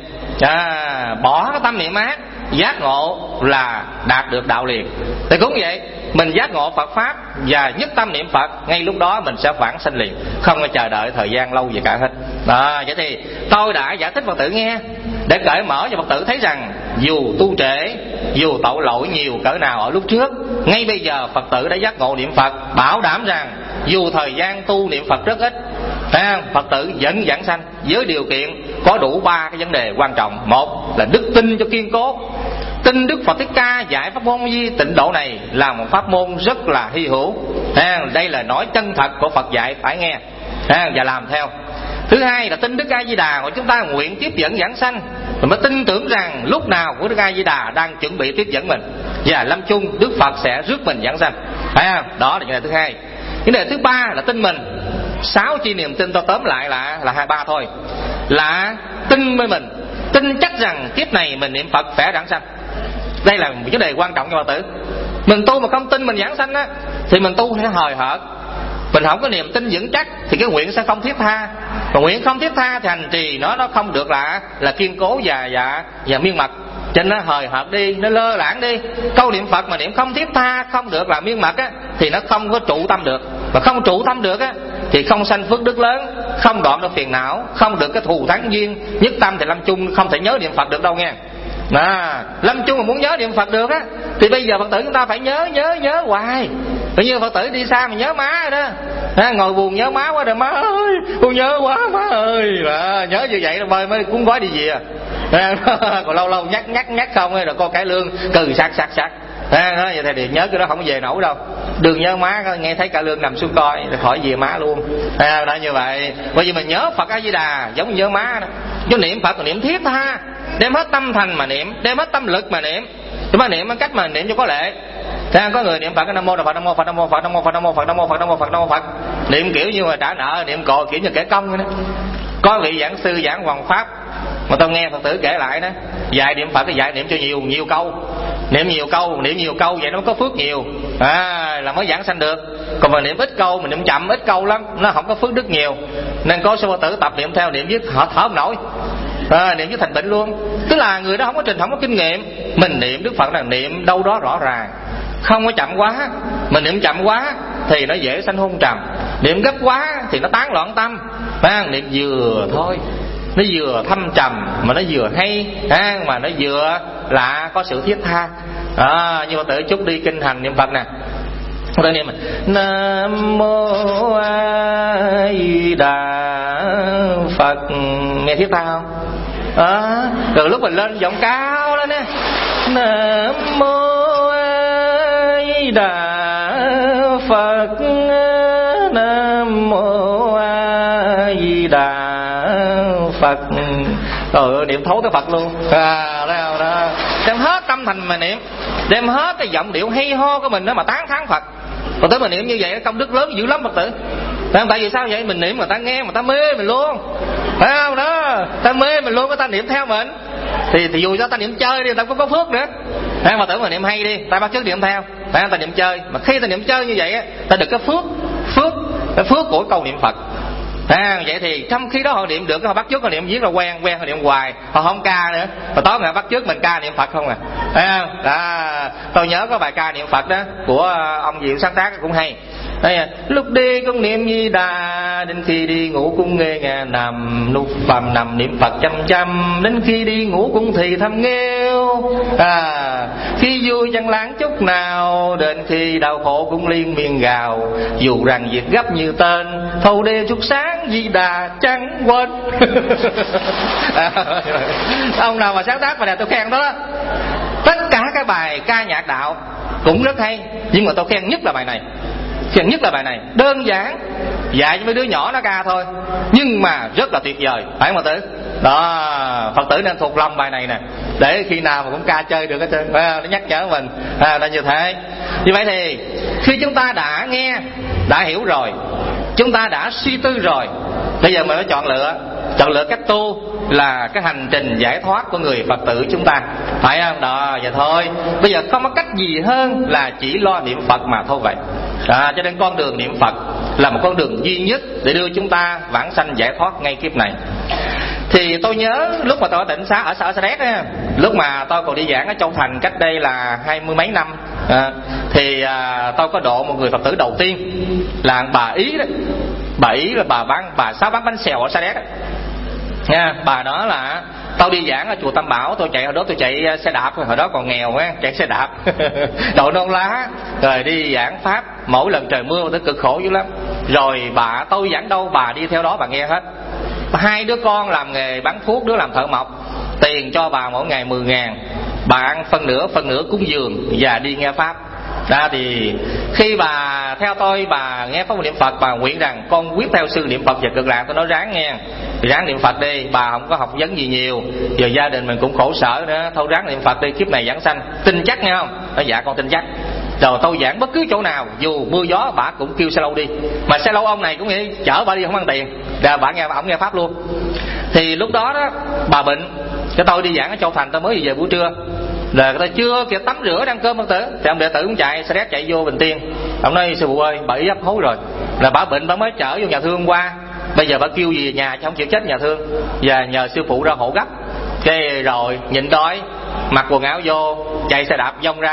Bỏ cái tâm niệm ác, giác ngộ là đạt được đạo liền. Thì cũng vậy, mình giác ngộ Phật pháp và nhất tâm niệm Phật, ngay lúc đó mình sẽ vãng sanh liền, không phải chờ đợi thời gian lâu gì cả hết. Vậy thì tôi đã giải thích Phật tử nghe, để cởi mở cho Phật tử thấy rằng dù tu trễ, dù tội lỗi nhiều cỡ nào ở lúc trước, ngay bây giờ Phật tử đã giác ngộ niệm Phật, bảo đảm rằng dù thời gian tu niệm Phật rất ít, Phật tử vẫn vãng sanh với điều kiện có đủ ba cái vấn đề quan trọng. Một là đức tin cho kiên cố, tin Đức Phật Thích Ca dạy pháp môn Di Tịnh Độ này là một pháp môn rất là hy hữu. Đây là nói chân thật của Phật dạy, phải nghe và làm theo. Thứ hai là tin Đức A Di Đà của chúng ta nguyện tiếp dẫn vãng sanh, mình mới tin tưởng rằng lúc nào của Đức A Di Đà đang chuẩn bị tiếp dẫn mình, và lâm chung Đức Phật sẽ rước mình vãng sanh. Đó là vấn đề thứ hai. Vấn đề thứ ba là tin mình. 6 chi niềm tin tôi tóm lại là 23 thôi. Là tin với mình, tin chắc rằng kiếp này mình niệm Phật sẽ vãng sanh. Đây là một vấn đề quan trọng cho Phật tử. Mình tu mà không tin mình vãng sanh á, thì mình tu sẽ hời hợt. Mình không có niềm tin vững chắc thì cái nguyện sẽ không thiết tha. Và nguyện không thiết tha thì hành trì nó không được là kiên cố và miên mật. Cho nên nó hời hợt đi, nó lơ lãng đi. Câu niệm Phật mà niệm không thiết tha, không được là miên mật á, thì nó không có trụ tâm được. Và không trụ tâm được á, thì không sanh phước đức lớn, không đoạn được phiền não, không được cái thù thắng duyên. Nhất tâm thì lâm chung không thể nhớ niệm Phật được đâu nghe. Lâm chung mà muốn nhớ niệm Phật được á, thì bây giờ Phật tử chúng ta phải nhớ hoài. Tự nhiên Phật tử đi xa mà nhớ má rồi đó, ngồi buồn nhớ má quá rồi, má ơi con nhớ quá má ơi. Nhớ như vậy rồi mới cuốn gói đi về. Còn lâu lâu nhắc không rồi coi cải lương cừ sạc. Nói vậy thì nhớ cái đó không có về nổi đâu. Đừng nhớ má, nghe thấy cải lương nằm xuống coi rồi khỏi về má luôn. Đó như vậy. Bởi vì mình nhớ Phật A Di Đà giống như nhớ má đó. Chứ niệm Phật là niệm thiết tha, đem hết tâm thành mà niệm, đem hết tâm lực mà niệm. Chứ mà niệm bằng cách mà niệm cho có lệ. Có người niệm Phật Nam Mô Phật, Nam Mô Phật, Nam Mô Phật, Nam Mô Phật, Nam Mô Phật, Nam Mô Phật, Nam Mô Phật, Nam Mô Phật. Niệm kiểu như mà trả nợ, niệm cò kiểu như kẻ công vậy đó. Có vị giảng sư giảng hoằng pháp mà tôi nghe Phật tử kể lại đó, dạy niệm Phật thì dạy niệm cho nhiều câu, niệm nhiều câu vậy nó có phước nhiều, là mới giảng sanh được. Còn mà niệm ít câu, mình niệm chậm ít câu lắm, nó không có phước đức nhiều. Nên có số Phật tử tập niệm theo, niệm với họ thở không nổi, niệm với thành tịnh luôn. Tức là người đó không có trình, không có kinh nghiệm. Mình niệm Đức Phật là niệm đâu đó rõ ràng, không có chậm quá. Mình niệm chậm quá thì nó dễ sanh hôn trầm, niệm gấp quá thì nó tán loạn tâm. Niệm vừa thôi, nó vừa thâm trầm mà nó vừa hay, mà nó vừa là có sự thiết tha. Nhưng mà tự chút đi kinh hành niệm Phật nè, tôi niệm Nam Mô A Di Đà Phật, nghe thiết tha không? Rồi lúc mình lên giọng cao lên á, Nam Mô A Di Đà Phật, Nam Mô A Di Đà Phật. Rồi niệm thấu tới Phật luôn. Đó. Đem hết tâm thành mà niệm, đem hết cái giọng điệu hay ho của mình đó mà tán thán Phật. Phật tử mà niệm như vậy công đức lớn dữ lắm Phật tử. Tại vì sao vậy? Mình niệm mà ta nghe mà ta mê mình luôn, phải không? Đó, ta mê mình luôn, ta niệm theo mình. Thì dù cho ta niệm chơi đi, ta cũng có phước nữa. Phật tử mà niệm hay đi, ta bắt chước niệm theo. Ta niệm chơi, mà khi ta niệm chơi như vậy ta được cái phước của câu niệm Phật. Vậy thì trong khi đó họ niệm được, họ bắt chước họ niệm viết là quen họ niệm hoài, họ không ca nữa. Và tối ngày bắt chước mình ca niệm Phật không à. Tôi nhớ có bài ca niệm Phật đó của ông Diệu sáng tác cũng hay. Đây, lúc đi cũng niệm Di Đà, đến khi đi ngủ cũng nghe nằm, lúc phàm nằm niệm Phật chăm chăm, đến khi đi ngủ cũng thì thầm nghêu. Khi vui chẳng lãng chút nào, đến khi đau khổ cũng liên miên gào, dù rằng việc gấp như tên, thâu đêm chút sáng Di Đà chẳng quên. Ông nào mà sáng tác bài này tôi khen đó. Tất cả các bài ca nhạc đạo cũng rất hay, nhưng mà tôi khen nhất là bài này. Khen nhất là bài này, đơn giản, dạy cho mấy đứa nhỏ nó ca thôi, nhưng mà rất là tuyệt vời, phải không Phật tử? Đó, Phật tử nên thuộc lòng bài này nè, để khi nào mà cũng ca chơi được hết trơn, nó nhắc nhở mình là như thế. Như vậy thì khi chúng ta đã nghe, đã hiểu rồi, chúng ta đã suy tư rồi, bây giờ mình phải chọn lựa cách tu là cái hành trình giải thoát của người Phật tử chúng ta, phải không? Đó, vậy thôi. Bây giờ không có cách gì hơn là chỉ lo niệm Phật mà thôi vậy. Cho nên con đường niệm Phật là một con đường duy nhất để đưa chúng ta vãng sanh giải thoát ngay kiếp này. Thì tôi nhớ lúc mà tôi ở tỉnh xá ở Sa Đéc á, lúc mà tôi còn đi giảng ở Châu Thành cách đây là 20 mấy năm, thì tôi có độ một người Phật tử đầu tiên là bà Ý đó. Bà Ý là bà sáu bán bánh xèo ở Sa Đéc đó. Nha, bà đó là tôi đi giảng ở chùa Tam Bảo, tôi chạy xe đạp, hồi đó còn nghèo á, chạy xe đạp đội non lá rồi đi giảng pháp, mỗi lần trời mưa tôi cực khổ dữ lắm. Rồi tôi giảng đâu bà đi theo đó bà nghe hết. Hai đứa con làm nghề bán thuốc, đứa làm thợ mộc, tiền cho bà mỗi ngày 10.000, bà ăn phân nửa cúng dường và đi nghe pháp. Thì khi bà theo tôi, bà nghe pháp niệm Phật, bà nguyện rằng con quyết theo sư niệm Phật và Cực Lạc. Tôi nói ráng nghe, ráng niệm Phật đi, bà không có học vấn gì nhiều, giờ gia đình mình cũng khổ sở nữa, thôi ráng niệm Phật đi, kiếp này giảng sanh tin chắc nghe không? Nói dạ con tin chắc. Rồi tôi giảng bất cứ chỗ nào, dù mưa gió bà cũng kêu xe lâu đi, mà xe lâu ông này cũng nghĩ chở bà đi không ăn tiền, rồi bà nghe pháp luôn. Thì lúc đó bà bệnh, cái tôi đi giảng ở Châu Thành, tôi mới về buổi trưa, rồi người ta chưa kịp tắm rửa ăn cơm Phật tử, thì ông đệ tử cũng chạy xe đét chạy vô Bình Tiên. Ông nói sư phụ ơi, bà Ý ấp hối rồi, là bà bệnh, bà mới chở vô nhà thương hôm qua, bây giờ bà kêu gì về nhà chứ không chịu chết nhà thương, và nhờ sư phụ ra hộ gấp. Cái rồi nhịn đói, mặc quần áo vô, chạy xe đạp vòng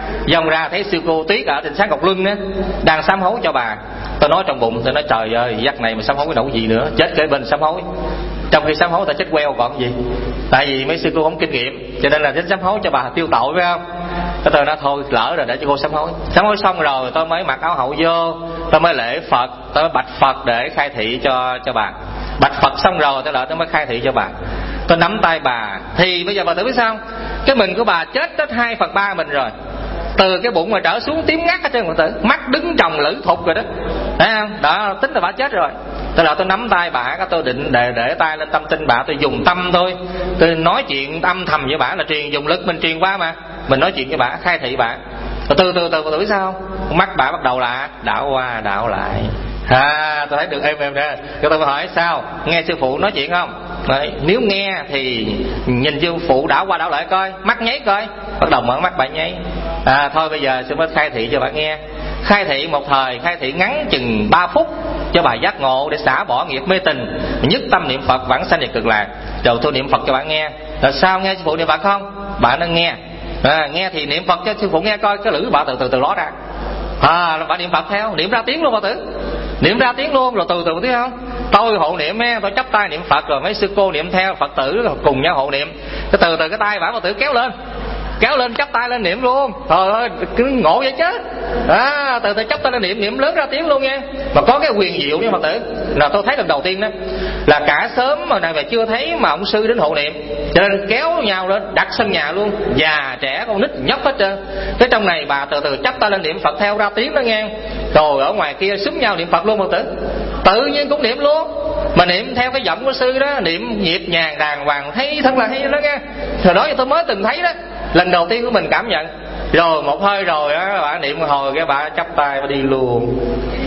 ra thấy sư cô Tuyết ở trên Sáng Ngọc Luân á đang sám hối cho bà. Tôi nói trong bụng, tôi nói trời ơi, dắt này mà sám hối cái đâu gì nữa, chết kế bên sám hối. Trong khi sám hối ta chết queo còn gì, tại vì mấy sư cô không kinh nghiệm, cho nên là đến sám hối cho bà tiêu tội, phải không? Cái tôi nói thôi lỡ rồi, để cho cô sám hối xong rồi tôi mới mặc áo hậu vô, tôi mới lễ Phật, tôi mới bạch Phật để khai thị cho bà. Bạch Phật xong rồi tôi mới khai thị cho bà. Tôi nắm tay bà, thì bây giờ bà tự biết sao? Cái mình của bà chết 2/3 mình rồi, từ cái bụng mà trở xuống tím ngắt hết trơn, mắt đứng tròng lưỡi thục rồi đó, thấy không? Đó, tính là bà chết rồi. Tôi nắm tay bà, tôi định để tay lên tâm tinh bà, tôi dùng tâm thôi, tôi nói chuyện âm thầm với bà, là dùng lực mình truyền qua mà, mình nói chuyện với bà, khai thị bà. Từ từ biết sao không? Mắt bà bắt đầu là đảo qua đảo lại. Tôi thấy được em đó. Cái tôi hỏi sao, nghe sư phụ nói chuyện không? Đấy, nếu nghe thì nhìn sư phụ đảo qua đảo lại coi, mắt nháy coi, bắt đầu mở mắt bà nháy. Thôi bây giờ sư mới khai thị cho bà nghe. Khai thị một thời, khai thị ngắn chừng 3 phút cho bà giác ngộ để xả bỏ nghiệp mê tình, nhất tâm niệm Phật vãng sanh về Cực Lạc. Rồi tôi niệm Phật cho bà nghe. Rồi sao, nghe sư phụ niệm Phật không? Bà nó nghe. Nghe thì niệm Phật cho sư phụ nghe coi, cái lưỡi bà từ ló ra. Bà niệm Phật theo, niệm ra tiếng luôn Phật tử, niệm ra tiếng luôn, rồi từ tiếng không? Tôi hộ niệm, tôi chắp tay niệm Phật, rồi mấy sư cô niệm theo, Phật tử cùng nhau hộ niệm. Cái từ cái tay bà Phật tử kéo lên chắp tay lên niệm luôn. Trời ơi, cứ ngộ vậy chứ. Từ chắp tay lên niệm lớn ra tiếng luôn nha. Mà có cái quyền diệu nha Phật tử, là tôi thấy lần đầu tiên đó, là cả sớm mà này mà chưa thấy mà ông sư đến hộ niệm, cho nên kéo nhau lên đặt sân nhà luôn, già trẻ con nít nhóc hết trơn. Cái trong này bà từ chắp tay lên niệm Phật theo ra tiếng đó nghe. Rồi ở ngoài kia xúm nhau niệm Phật luôn Phật tử, tự nhiên cũng niệm luôn, mà niệm theo cái giọng của sư đó, niệm nhịp nhàng đàng hoàng, thấy thật là hay đó nghe. Thời đó tôi mới từng thấy đó, lần đầu tiên của mình cảm nhận. Rồi một hơi rồi á, bà niệm một hồi cái bà chắp tay bà đi luôn.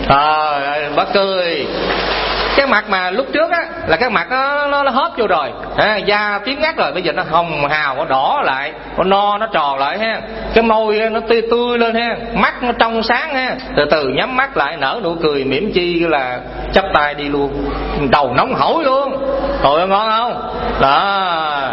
Bà cười. Cái mặt mà lúc trước á là cái mặt nó hóp vô rồi, da tím ngắt rồi, bây giờ nó hồng hào, nó đỏ lại, nó no, nó tròn lại ha, cái môi nó tươi lên ha, mắt nó trong sáng ha, từ từ nhắm mắt lại nở nụ cười mỉm chi là chắp tay đi luôn, đầu nóng hổi luôn. Trời ơi ngon không? Đó,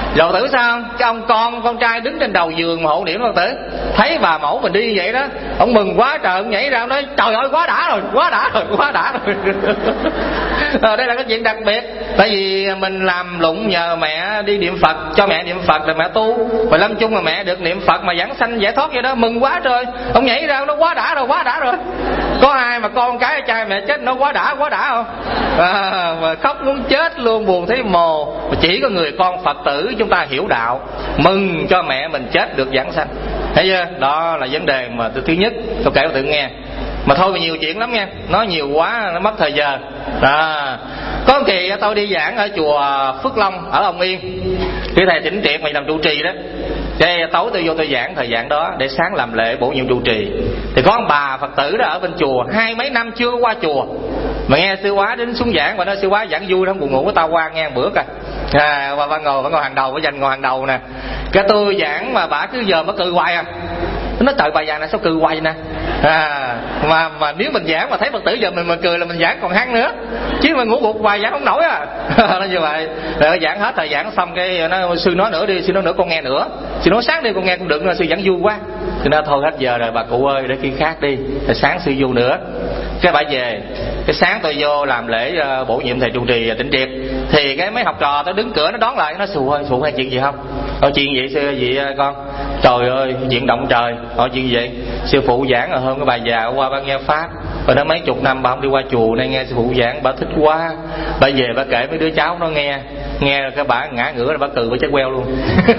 Rồi tử sao? Cái ông con trai đứng trên đầu giường mà hộ niệm Phật tử, thấy bà mẫu mình đi vậy đó, ông mừng quá trời, ông nhảy ra ông nói trời ơi quá đã rồi, quá đã rồi, quá đã rồi. Đây là cái chuyện đặc biệt. Tại vì mình làm lụng nhờ mẹ đi niệm Phật, cho mẹ niệm Phật rồi mẹ tu, và lâm chung là mẹ được niệm Phật mà giảng sanh giải thoát vậy đó, mừng quá trời. Ông nhảy ra nó quá đã rồi, quá đã rồi. Có ai mà con cái trai mẹ chết nó quá đã không? Mà khóc muốn chết luôn, buồn thấy mồ. Chỉ có người con Phật tử chúng ta hiểu đạo, mừng cho mẹ mình chết được giảng sanh. Thấy chưa? Đó là vấn đề mà thứ nhất tôi kể cho tự nghe. Mà thôi mà nhiều chuyện lắm nha, nói nhiều quá nó mất thời giờ. Có kỳ tôi đi giảng ở chùa Phước Long ở Long Yên, cái thầy Chỉnh Triệt mà làm trụ trì đó. Cái tối tôi vô tôi giảng thời gian đó, để sáng làm lễ bổ nhiệm trụ trì. Thì có ông bà Phật tử đó ở bên chùa 20 mấy năm chưa qua chùa, mà nghe sư hóa đến xuống giảng, và nói sư hóa giảng vui lắm, buồn ngủ của tao qua nghe một bữa coi. Và ngồi hàng đầu, phải dành ngồi hàng đầu nè. Cái tôi giảng mà bà cứ giờ mới cười hoài nó trời bà già này sao cười hoài nè. Mà nếu mình giảng mà thấy Phật tử giờ mình mà cười là mình giảng còn hăng nữa, chứ mà ngủ gục hoài giảng không nổi nó như vậy. Rồi giảng hết thời giảng xong cái nó sư nói nữa đi, sư nói nữa con nghe nữa, sư nói sáng đi con nghe cũng được, sư giảng vui quá. Thì nó thôi hết giờ rồi bà cụ ơi, để khi khác đi, rồi sáng sư vô nữa. Cái bà về, cái sáng tôi vô làm lễ bổ nhiệm thầy trụ trì Tịnh Triệt, thì cái mấy học trò tôi đứng cửa nó đón lại, nó xù ơi xù hay chuyện gì không? Chuyện gì sư gì con? Trời ơi chuyện động trời. Chuyện gì vậy? Sư phụ giảng rồi hôm cái bà già qua bà nghe pháp, rồi đó mấy chục năm bà không đi qua chùa, nay nghe sư phụ giảng bà thích quá, bà về bà kể mấy đứa cháu nó nghe rồi cái bà ngã ngửa rồi bà cười bà chết queo luôn.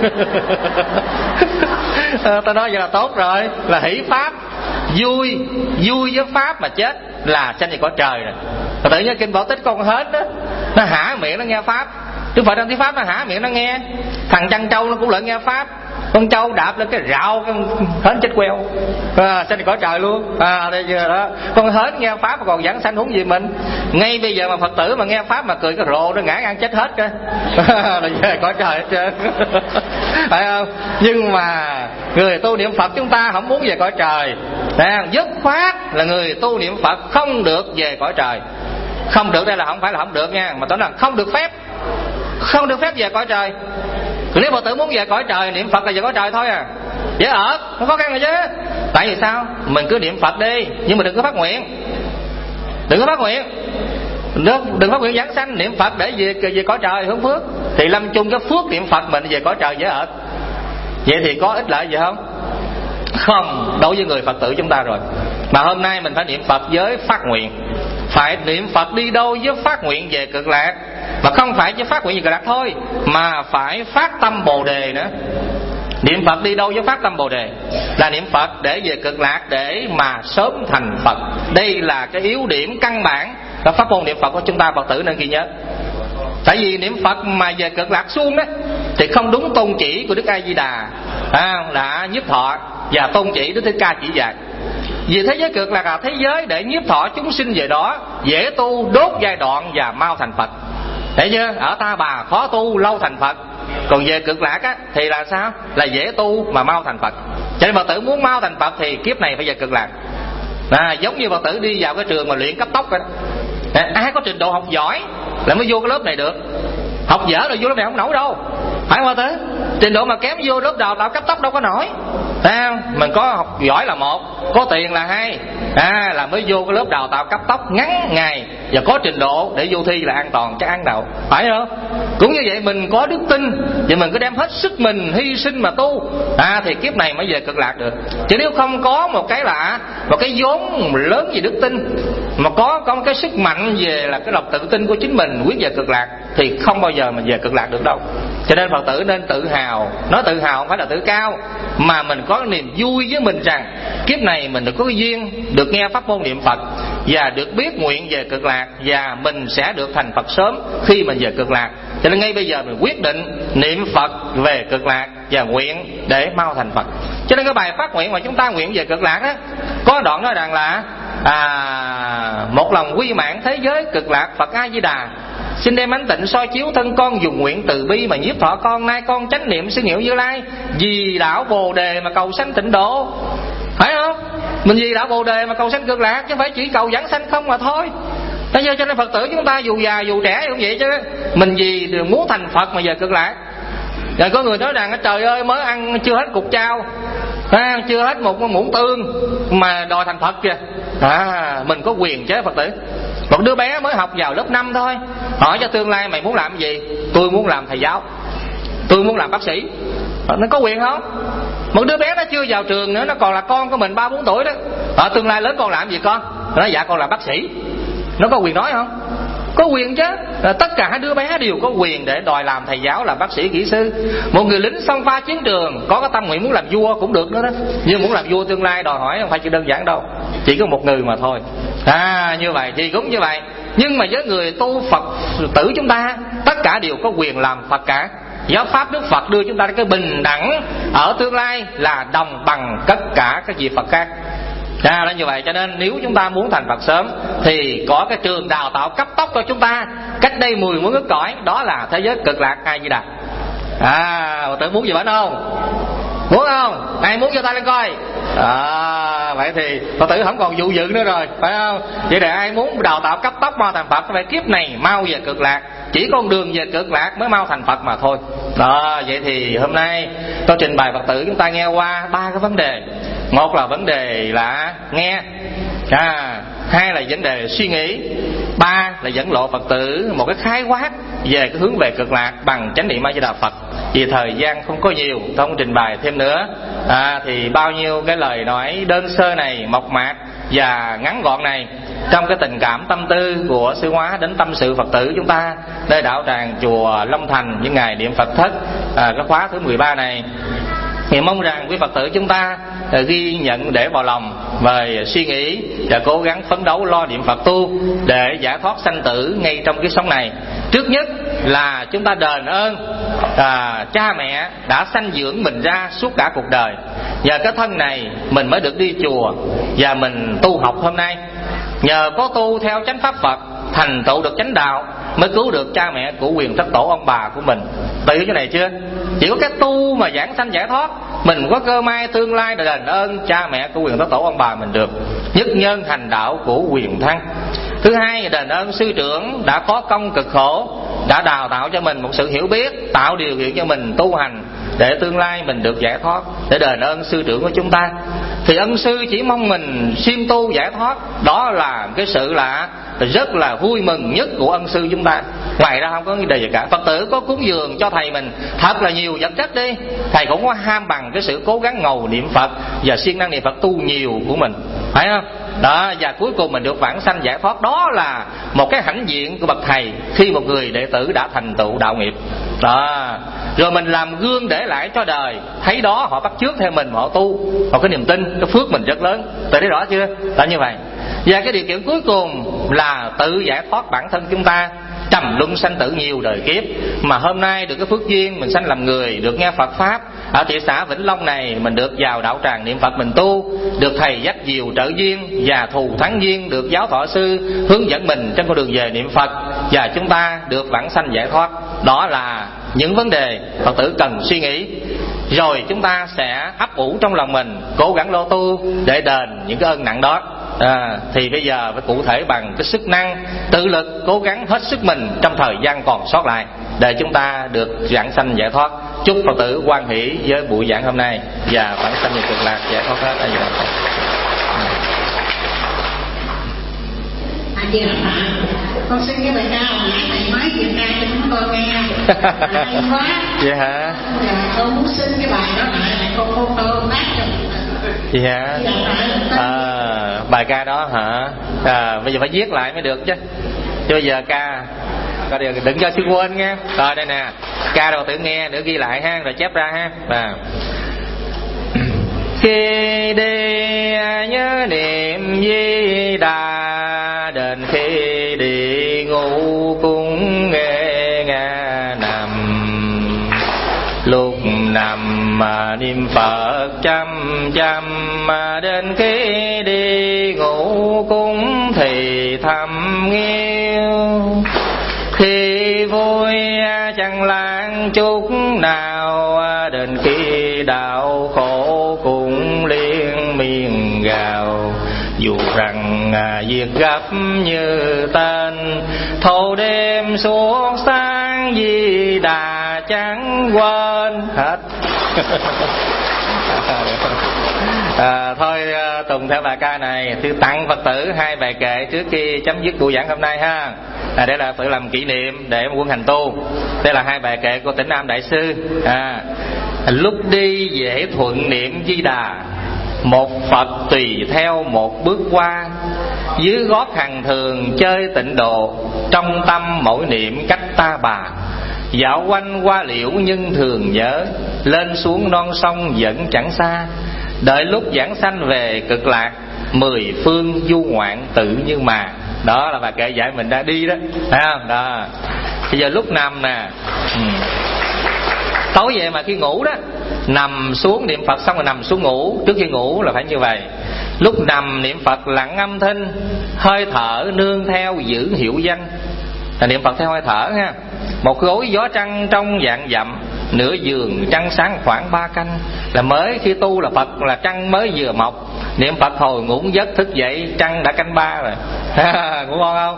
Tôi nói vậy là tốt rồi, là hỷ pháp, vui với pháp mà chết là sanh về cõi trời rồi. Tự nhiên kinh Bảo Tích con hết đó, nó hả miệng nó nghe pháp. Đức Phật trong tiếng pháp nó hả miệng nó nghe. Thằng chăn trâu nó cũng lại nghe pháp, con trâu đạp lên cái rạo cái hến chết queo, sanh đi cõi trời luôn. Đây giờ đó con hến nghe pháp mà còn giảng sanh huống gì mình. Ngay bây giờ mà Phật tử mà nghe pháp mà cười cái rộ nó ngã ăn chết hết cơ. Là về cõi trời hết trơn. Phải không? Nhưng mà người tu niệm Phật chúng ta không muốn về cõi trời, dứt khoát là người tu niệm Phật không được về cõi trời. Không được đây là không phải là không được nha, mà tôi nói là không được phép, không được phép về cõi trời. Nếu Phật tử muốn về cõi trời, niệm Phật là về cõi trời thôi dễ ở, không khó khăn rồi chứ. Tại vì sao? Mình cứ niệm Phật đi, nhưng mà đừng có phát nguyện. Đừng có phát nguyện, đừng phát nguyện giảng sanh, niệm Phật để về cõi trời hướng phước. Thì lâm chung cái phước niệm Phật mình về cõi trời dễ ở. Vậy thì có ích lợi gì không? Không, đối với người Phật tử chúng ta rồi. Mà hôm nay mình phải niệm Phật với phát nguyện. Phải niệm Phật đi đâu với phát nguyện về cực lạc. Mà không phải chỉ phát nguyện về cực lạc thôi, mà phải phát tâm Bồ Đề nữa. Niệm Phật đi đâu với phát tâm Bồ Đề, là niệm Phật để về cực lạc, để mà sớm thành Phật. Đây là cái yếu điểm căn bản của pháp môn niệm Phật của chúng ta Phật tử nên ghi nhớ. Tại vì niệm Phật mà về cực lạc suông đó thì không đúng tôn chỉ của Đức A Di Đà đã nhiếp thọ, và tôn chỉ Đức Thích Ca chỉ dạy. Vì thế giới cực lạc là thế giới để nhiếp thọ chúng sinh về đó, dễ tu, đốt giai đoạn và mau thành Phật. Thấy chưa? Ở Ta Bà khó tu, lâu thành Phật. Còn về cực lạc thì là sao? Là dễ tu mà mau thành Phật. Cho nên Phật tử muốn mau thành Phật thì kiếp này phải về cực lạc. Giống như Phật tử đi vào cái trường mà luyện cấp tốc đó. Ai có trình độ học giỏi là mới vô cái lớp này được. Học dở rồi vô lớp này không nổi đâu, phải không Phật tử? Trình độ mà kém vô lớp đào tạo cấp tốc đâu có nổi. Mình có học giỏi là một, có tiền là hai, là mới vô cái lớp đào tạo cấp tốc ngắn ngày, và có trình độ để vô thi là an toàn chắc ăn đầu, phải không? Cũng như vậy, mình có đức tin và mình cứ đem hết sức mình hy sinh mà tu, thì kiếp này mới về cực lạc được. Chứ nếu không có một cái vốn lớn về đức tin, mà có một cái sức mạnh về là cái lòng tự tin của chính mình quyết về cực lạc, thì không bao giờ mình về cực lạc được đâu. Cho nên Phật tử nên tự hào. Nói tự hào không phải là tự cao, mà mình có niềm vui với mình rằng kiếp này mình được có cái duyên được nghe pháp môn niệm Phật, và được biết nguyện về cực lạc, và mình sẽ được thành Phật sớm khi mình về cực lạc. Cho nên ngay bây giờ mình quyết định niệm Phật về cực lạc và nguyện để mau thành Phật. Cho nên cái bài phát nguyện mà chúng ta nguyện về cực lạc đó, có đoạn nói rằng là một lòng quy mạng thế giới cực lạc Phật A Di Đà, xin đem ánh tịnh soi chiếu thân con, dùng nguyện từ bi mà nhiếp thọ con. Nay con chánh niệm xưng hiệu Như Lai, vì đạo Bồ Đề mà cầu sanh tịnh độ. Phải không? Mình vì đạo Bồ Đề mà cầu sanh cực lạc, chứ không phải chỉ cầu giảng sanh không mà thôi. Cho nên Phật tử chúng ta dù già dù trẻ cũng vậy chứ, mình vì muốn thành Phật mà về cực lạc. Rồi có người nói rằng trời ơi mới ăn chưa hết cục chao, chưa hết một muỗng tương mà đòi thành Phật kìa. Mình có quyền chế Phật tử. Một đứa bé mới học vào lớp 5 thôi, hỏi cho tương lai mày muốn làm gì? Tôi muốn làm thầy giáo, tôi muốn làm bác sĩ. Nó có quyền không? Một đứa bé nó chưa vào trường nữa, nó còn là con của mình 3-4 tuổi đó. Tương lai lớn con làm gì con? Nó nói dạ con làm bác sĩ. Nó có quyền nói không? Có quyền chứ. Tất cả đứa bé đều có quyền để đòi làm thầy giáo, làm bác sĩ, kỹ sư. Một người lính xông pha chiến trường có cái tâm nguyện muốn làm vua cũng được nữa đó. Nhưng muốn làm vua tương lai đòi hỏi không phải chỉ đơn giản đâu, chỉ có một người mà thôi. Như vậy thì cũng như vậy. Nhưng mà với người tu Phật tử chúng ta, tất cả đều có quyền làm Phật cả. Giáo pháp Đức Phật đưa chúng ta cái bình đẳng ở tương lai là đồng bằng tất cả các vị Phật khác. Là như vậy. Cho nên nếu chúng ta muốn thành Phật sớm thì có cái trường đào tạo cấp tốc cho chúng ta cách đây 10 muôn ức cõi, đó là thế giới cực lạc A Di Đà. Phật tử muốn gì bệnh không? Muốn không? Ai muốn cho ta lên coi. Vậy thì Phật tử không còn vụ dự nữa rồi, phải không? Vậy thì ai muốn đào tạo cấp tốc mau thành Phật phải kiếp này mau về cực lạc. Chỉ con đường về cực lạc mới mau thành Phật mà thôi. Vậy thì hôm nay tôi trình bày Phật tử chúng ta nghe qua 3 cái vấn đề. Một là vấn đề là nghe, hai là vấn đề suy nghĩ, 3 là dẫn lộ Phật tử một cái khái quát về cái hướng về cực lạc bằng chánh niệm A Di Đà Phật. Vì thời gian không có nhiều, tôi không trình bày thêm nữa. Thì bao nhiêu cái lời nói đơn sơ này, mộc mạc và ngắn gọn này, trong cái tình cảm tâm tư của Sư Hóa đến tâm sự Phật tử chúng ta nơi đạo tràng chùa Long Thành những ngày niệm Phật thất cái khóa thứ 13 này, thì mong rằng quý Phật tử chúng ta ghi nhận để vào lòng về suy nghĩ và cố gắng phấn đấu lo niệm Phật tu để giải thoát sanh tử ngay trong cái sống này. Trước nhất là chúng ta đền ơn cha mẹ đã sanh dưỡng mình ra suốt cả cuộc đời. Nhờ cái thân này mình mới được đi chùa và mình tu học hôm nay. Nhờ có tu theo chánh pháp Phật, thành tựu được chánh đạo, mới cứu được cha mẹ của quyền thất tổ ông bà của mình. Tự hiểu cái này chưa? Chỉ có cái tu mà giảng sanh giải thoát, mình có cơ may tương lai để đền ơn cha mẹ của quyền thất tổ ông bà mình được. Nhất nhân thành đạo của quyền thăng. Thứ hai là đền ơn sư trưởng đã có công cực khổ, đã đào tạo cho mình một sự hiểu biết, tạo điều kiện cho mình tu hành để tương lai mình được giải thoát, để đền ơn sư trưởng của chúng ta. Thì ân sư chỉ mong mình siêng tu giải thoát, đó là cái sự là rất là vui mừng nhất của ân sư chúng ta. Ngoài ra không có vấn đề gì cả. Phật tử có cúng dường cho thầy mình thật là nhiều vật chất đi, thầy cũng có ham bằng cái sự cố gắng ngầu niệm Phật và siêng năng niệm Phật tu nhiều của mình, phải không? Đó, và cuối cùng mình được vãng sanh giải thoát. Đó là một cái hãnh diện của bậc thầy khi một người đệ tử đã thành tựu đạo nghiệp. Đó, rồi mình làm gương để lại cho đời thấy đó, họ bắt chước theo mình, họ tu, họ có niềm tin, cái phước mình rất lớn. Tự thấy rõ chưa? Là như vậy. Và cái điều kiện cuối cùng là tự giải thoát bản thân chúng ta trầm luân sanh tử nhiều đời kiếp. Mà hôm nay được cái phước duyên mình sanh làm người, được nghe Phật pháp ở thị xã Vĩnh Long này, mình được vào đạo tràng niệm Phật mình tu, được thầy dắt dìu trợ duyên và thù thắng duyên, được giáo thọ sư hướng dẫn mình trên con đường về niệm Phật, và chúng ta được vãng sanh giải thoát. Đó là những vấn đề Phật tử cần suy nghĩ. Rồi chúng ta sẽ ấp ủ trong lòng mình, cố gắng lo tu để đền những cái ơn nặng đó. Thì bây giờ phải cụ thể bằng cái sức năng, tự lực, cố gắng hết sức mình trong thời gian còn sót lại để chúng ta được vãng sanh giải thoát. Chúc Phật tử hoan hỷ với buổi giảng hôm nay và vãng sanh về cực lạc giải thoát hết. Con xin cái bài ca hồi nãy thầy nói chuyện ca cho chúng con nghe hay quá. Vậy hả? Con muốn xin cái bài đó lại con bác cho. Vậy hả? Bài ca đó hả? Bây giờ phải viết lại mới được chứ. Chứ bây giờ ca đừng cho sư quên nghe. Rồi đây nè, ca đầu tự nghe nữa, ghi lại ha, rồi chép ra ha. Khi đi nhớ niệm Di Đà, đến khi đi ngủ cũng nghe nằm. Lúc nằm mà niệm Phật chăm chăm, đến khi đi ngủ cũng thì thầm nghiêu. Khi vui chẳng láng chút nào, đến khi đau khổ cũng liên miên gào. Dù rằng việc gấp như tên, thâu đêm suốt sáng Di Đà chẳng quên hết. Thôi tùng theo bài ca này thì tặng Phật tử 2 bài kệ trước khi chấm dứt buổi giảng hôm nay ha. Để là tự làm kỷ niệm để quân hành tu. Đây là 2 bài kệ của Tĩnh Nam Đại Sư. Lúc đi dễ thuận niệm Di Đà, một Phật tùy theo một bước qua. Dưới gót hằng thường chơi tịnh độ, trong tâm mỗi niệm cách ta bà. Dạo quanh qua liễu nhưng thường nhớ, lên xuống non sông vẫn chẳng xa. Đợi lúc giảng sanh về cực lạc, 10 phương du ngoạn tự như mà. Đó là bài kệ dạy mình đã đi đó, thấy không? Đó. Bây giờ lúc nằm nè, tối về mà khi ngủ đó, nằm xuống niệm Phật xong rồi nằm xuống ngủ. Trước khi ngủ là phải như vậy. Lúc nằm niệm Phật lặng âm thanh, hơi thở nương theo giữ hiệu danh. Là niệm Phật theo hơi thở ha. Một gối gió trăng trong vạn dặm, nửa giường trăng sáng khoảng 3 canh. Là mới khi tu là Phật là trăng mới vừa mọc. Niệm Phật hồi ngủ giấc thức dậy trăng đã canh 3 rồi. Ngủ ngon không?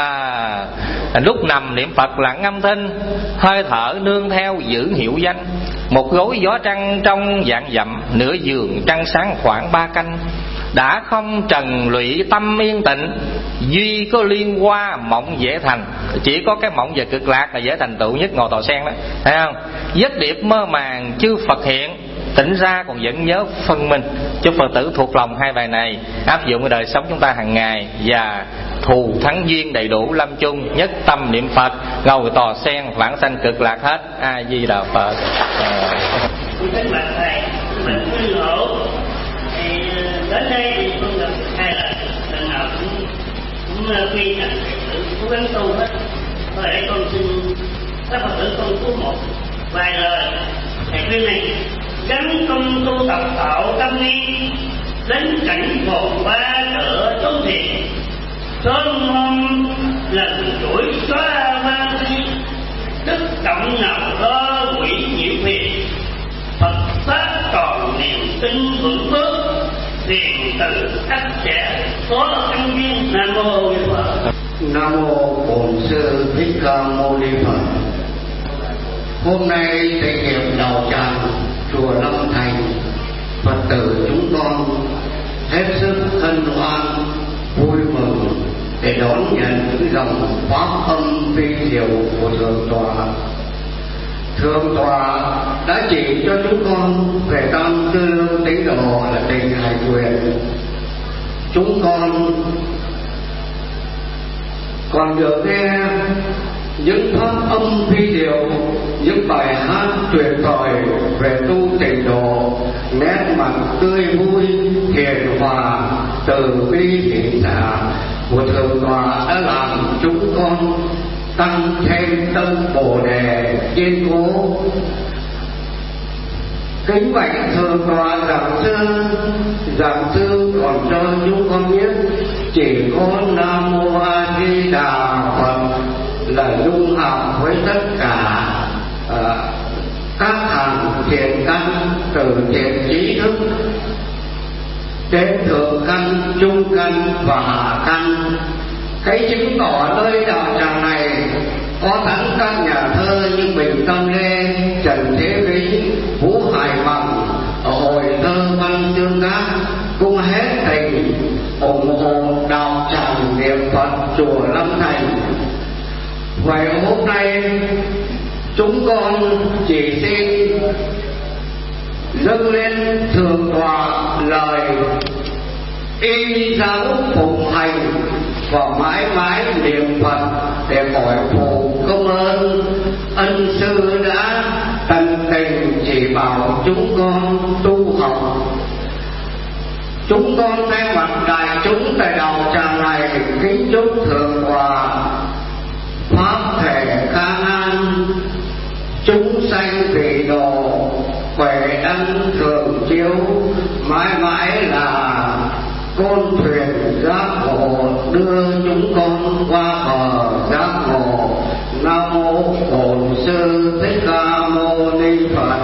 Lúc nằm niệm Phật lặng âm thanh, hơi thở nương theo giữ hiệu danh. Một gối gió trăng trong vạn dặm, nửa giường trăng sáng khoảng 3 canh. Đã không trần lụy tâm yên tịnh, duy có liên hoa mộng dễ thành. Chỉ có cái mộng về cực lạc là dễ thành tựu nhất, ngồi tòa sen đó, thấy không? Giấc điệp mơ màng chư Phật hiện, tỉnh ra còn vẫn nhớ phân minh. Chúc Phật tử thuộc lòng 2 bài này, áp dụng ở đời sống chúng ta hàng ngày, và thù thắng duyên đầy đủ lâm chung, nhất tâm niệm Phật, ngồi tòa sen vãng sanh cực lạc hết. A Di Đà Phật. Kính bạch thầy, mình cứ ngộ thì đến đây thì con gặp 2 lần, lần nào cũng khuyên là tự cố gắng tu hết. Thôi để con xin các Phật tử con có một vài lời thầy khuyên này: gắn công tu tập tạo tâm niệm, đến cảnh một ba tựa chốn thiền, sớm mong lần chuỗi xóa mang đi, đức động nào đó quỷ nhiễu phiền. Phật pháp còn niềm tin vững bước, thiền từ ắt sẽ có căn duyên. Nam mô Di Phật. Nam mô Bổn Sư Thích Ca Mâu Ni Phật. Hôm nay thầy nghiệp đầu tràng chùa Long Thành, Phật tử chúng con hết sức hân hoan vui mừng để đón nhận những dòng pháp âm vi diệu của Thượng Tọa. Thượng Tọa đã chỉ cho chúng con về tam tư lương tín đồ là tình hải quyền. Chúng con còn được nghe những pháp âm vi diệu, những bài hát tuyệt vời về tu tịnh độ, nét mặt tươi vui, hiền hòa, từ bi hỷ xả của Thượng Tọa đã làm chúng con tăng thêm tâm Bồ đề kiên cố. Kính bạch Thượng Tọa giảng sư còn cho chúng con biết chỉ có Nam Mô A Di Đà Phật là dung hợp với tất cả các hàng thiện căn, từ thiện trí thức đến thượng căn, trung căn và hạ căn. Cái chứng tỏ nơi đạo tràng này có thắng các nhà thơ như Bình Tâm Lê, Trần Thế Vĩ, Vũ Hải Bằng, Hồi Thơ Văn Chương Cát cũng hết tình ủng hộ đạo tràng niệm Phật chùa Lâm Thành. Vậy hôm nay chúng con chỉ xin dâng lên Thượng Tọa lời y giáo phụng hành và mãi mãi niệm Phật để bồi phụ công ơn ân sư đã tận tình chỉ bảo chúng con tu học. Chúng con thay mặt đại chúng tại đạo tràng này kính chúc Thượng Tọa pháp thể khang an, chúng sanh vị độ, khỏe đăng thường chiếu, mãi mãi là con thuyền giác ngộ đưa chúng con qua bờ giác ngộ. Nam mô Bổn Sư Thích Ca Mâu Ni Phật.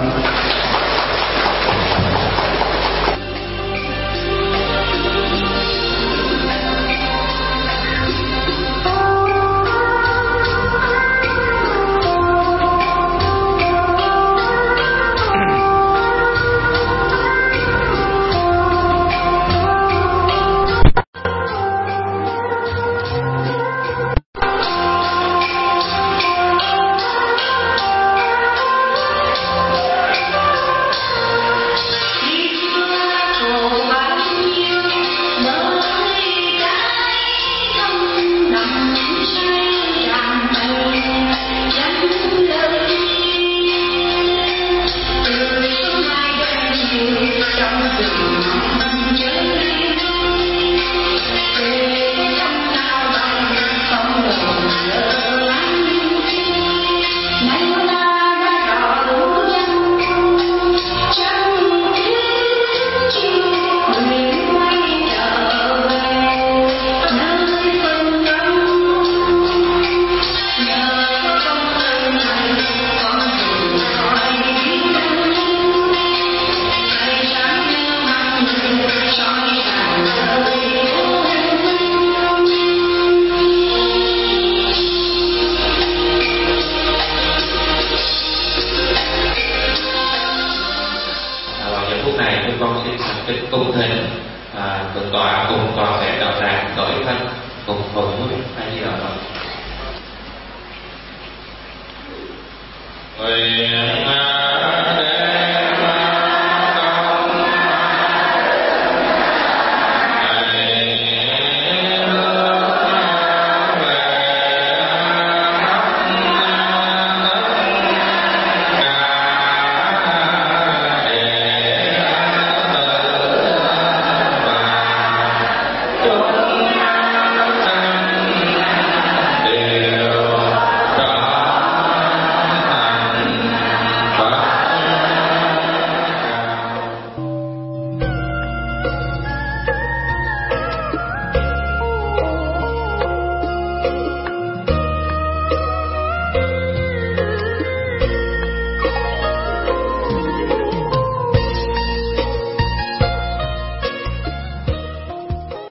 kính cung thỉnh thượng tọa cùng toàn thể đạo tràng đổi thân cùng hồi hướng A Di Đà Phật. Nguyện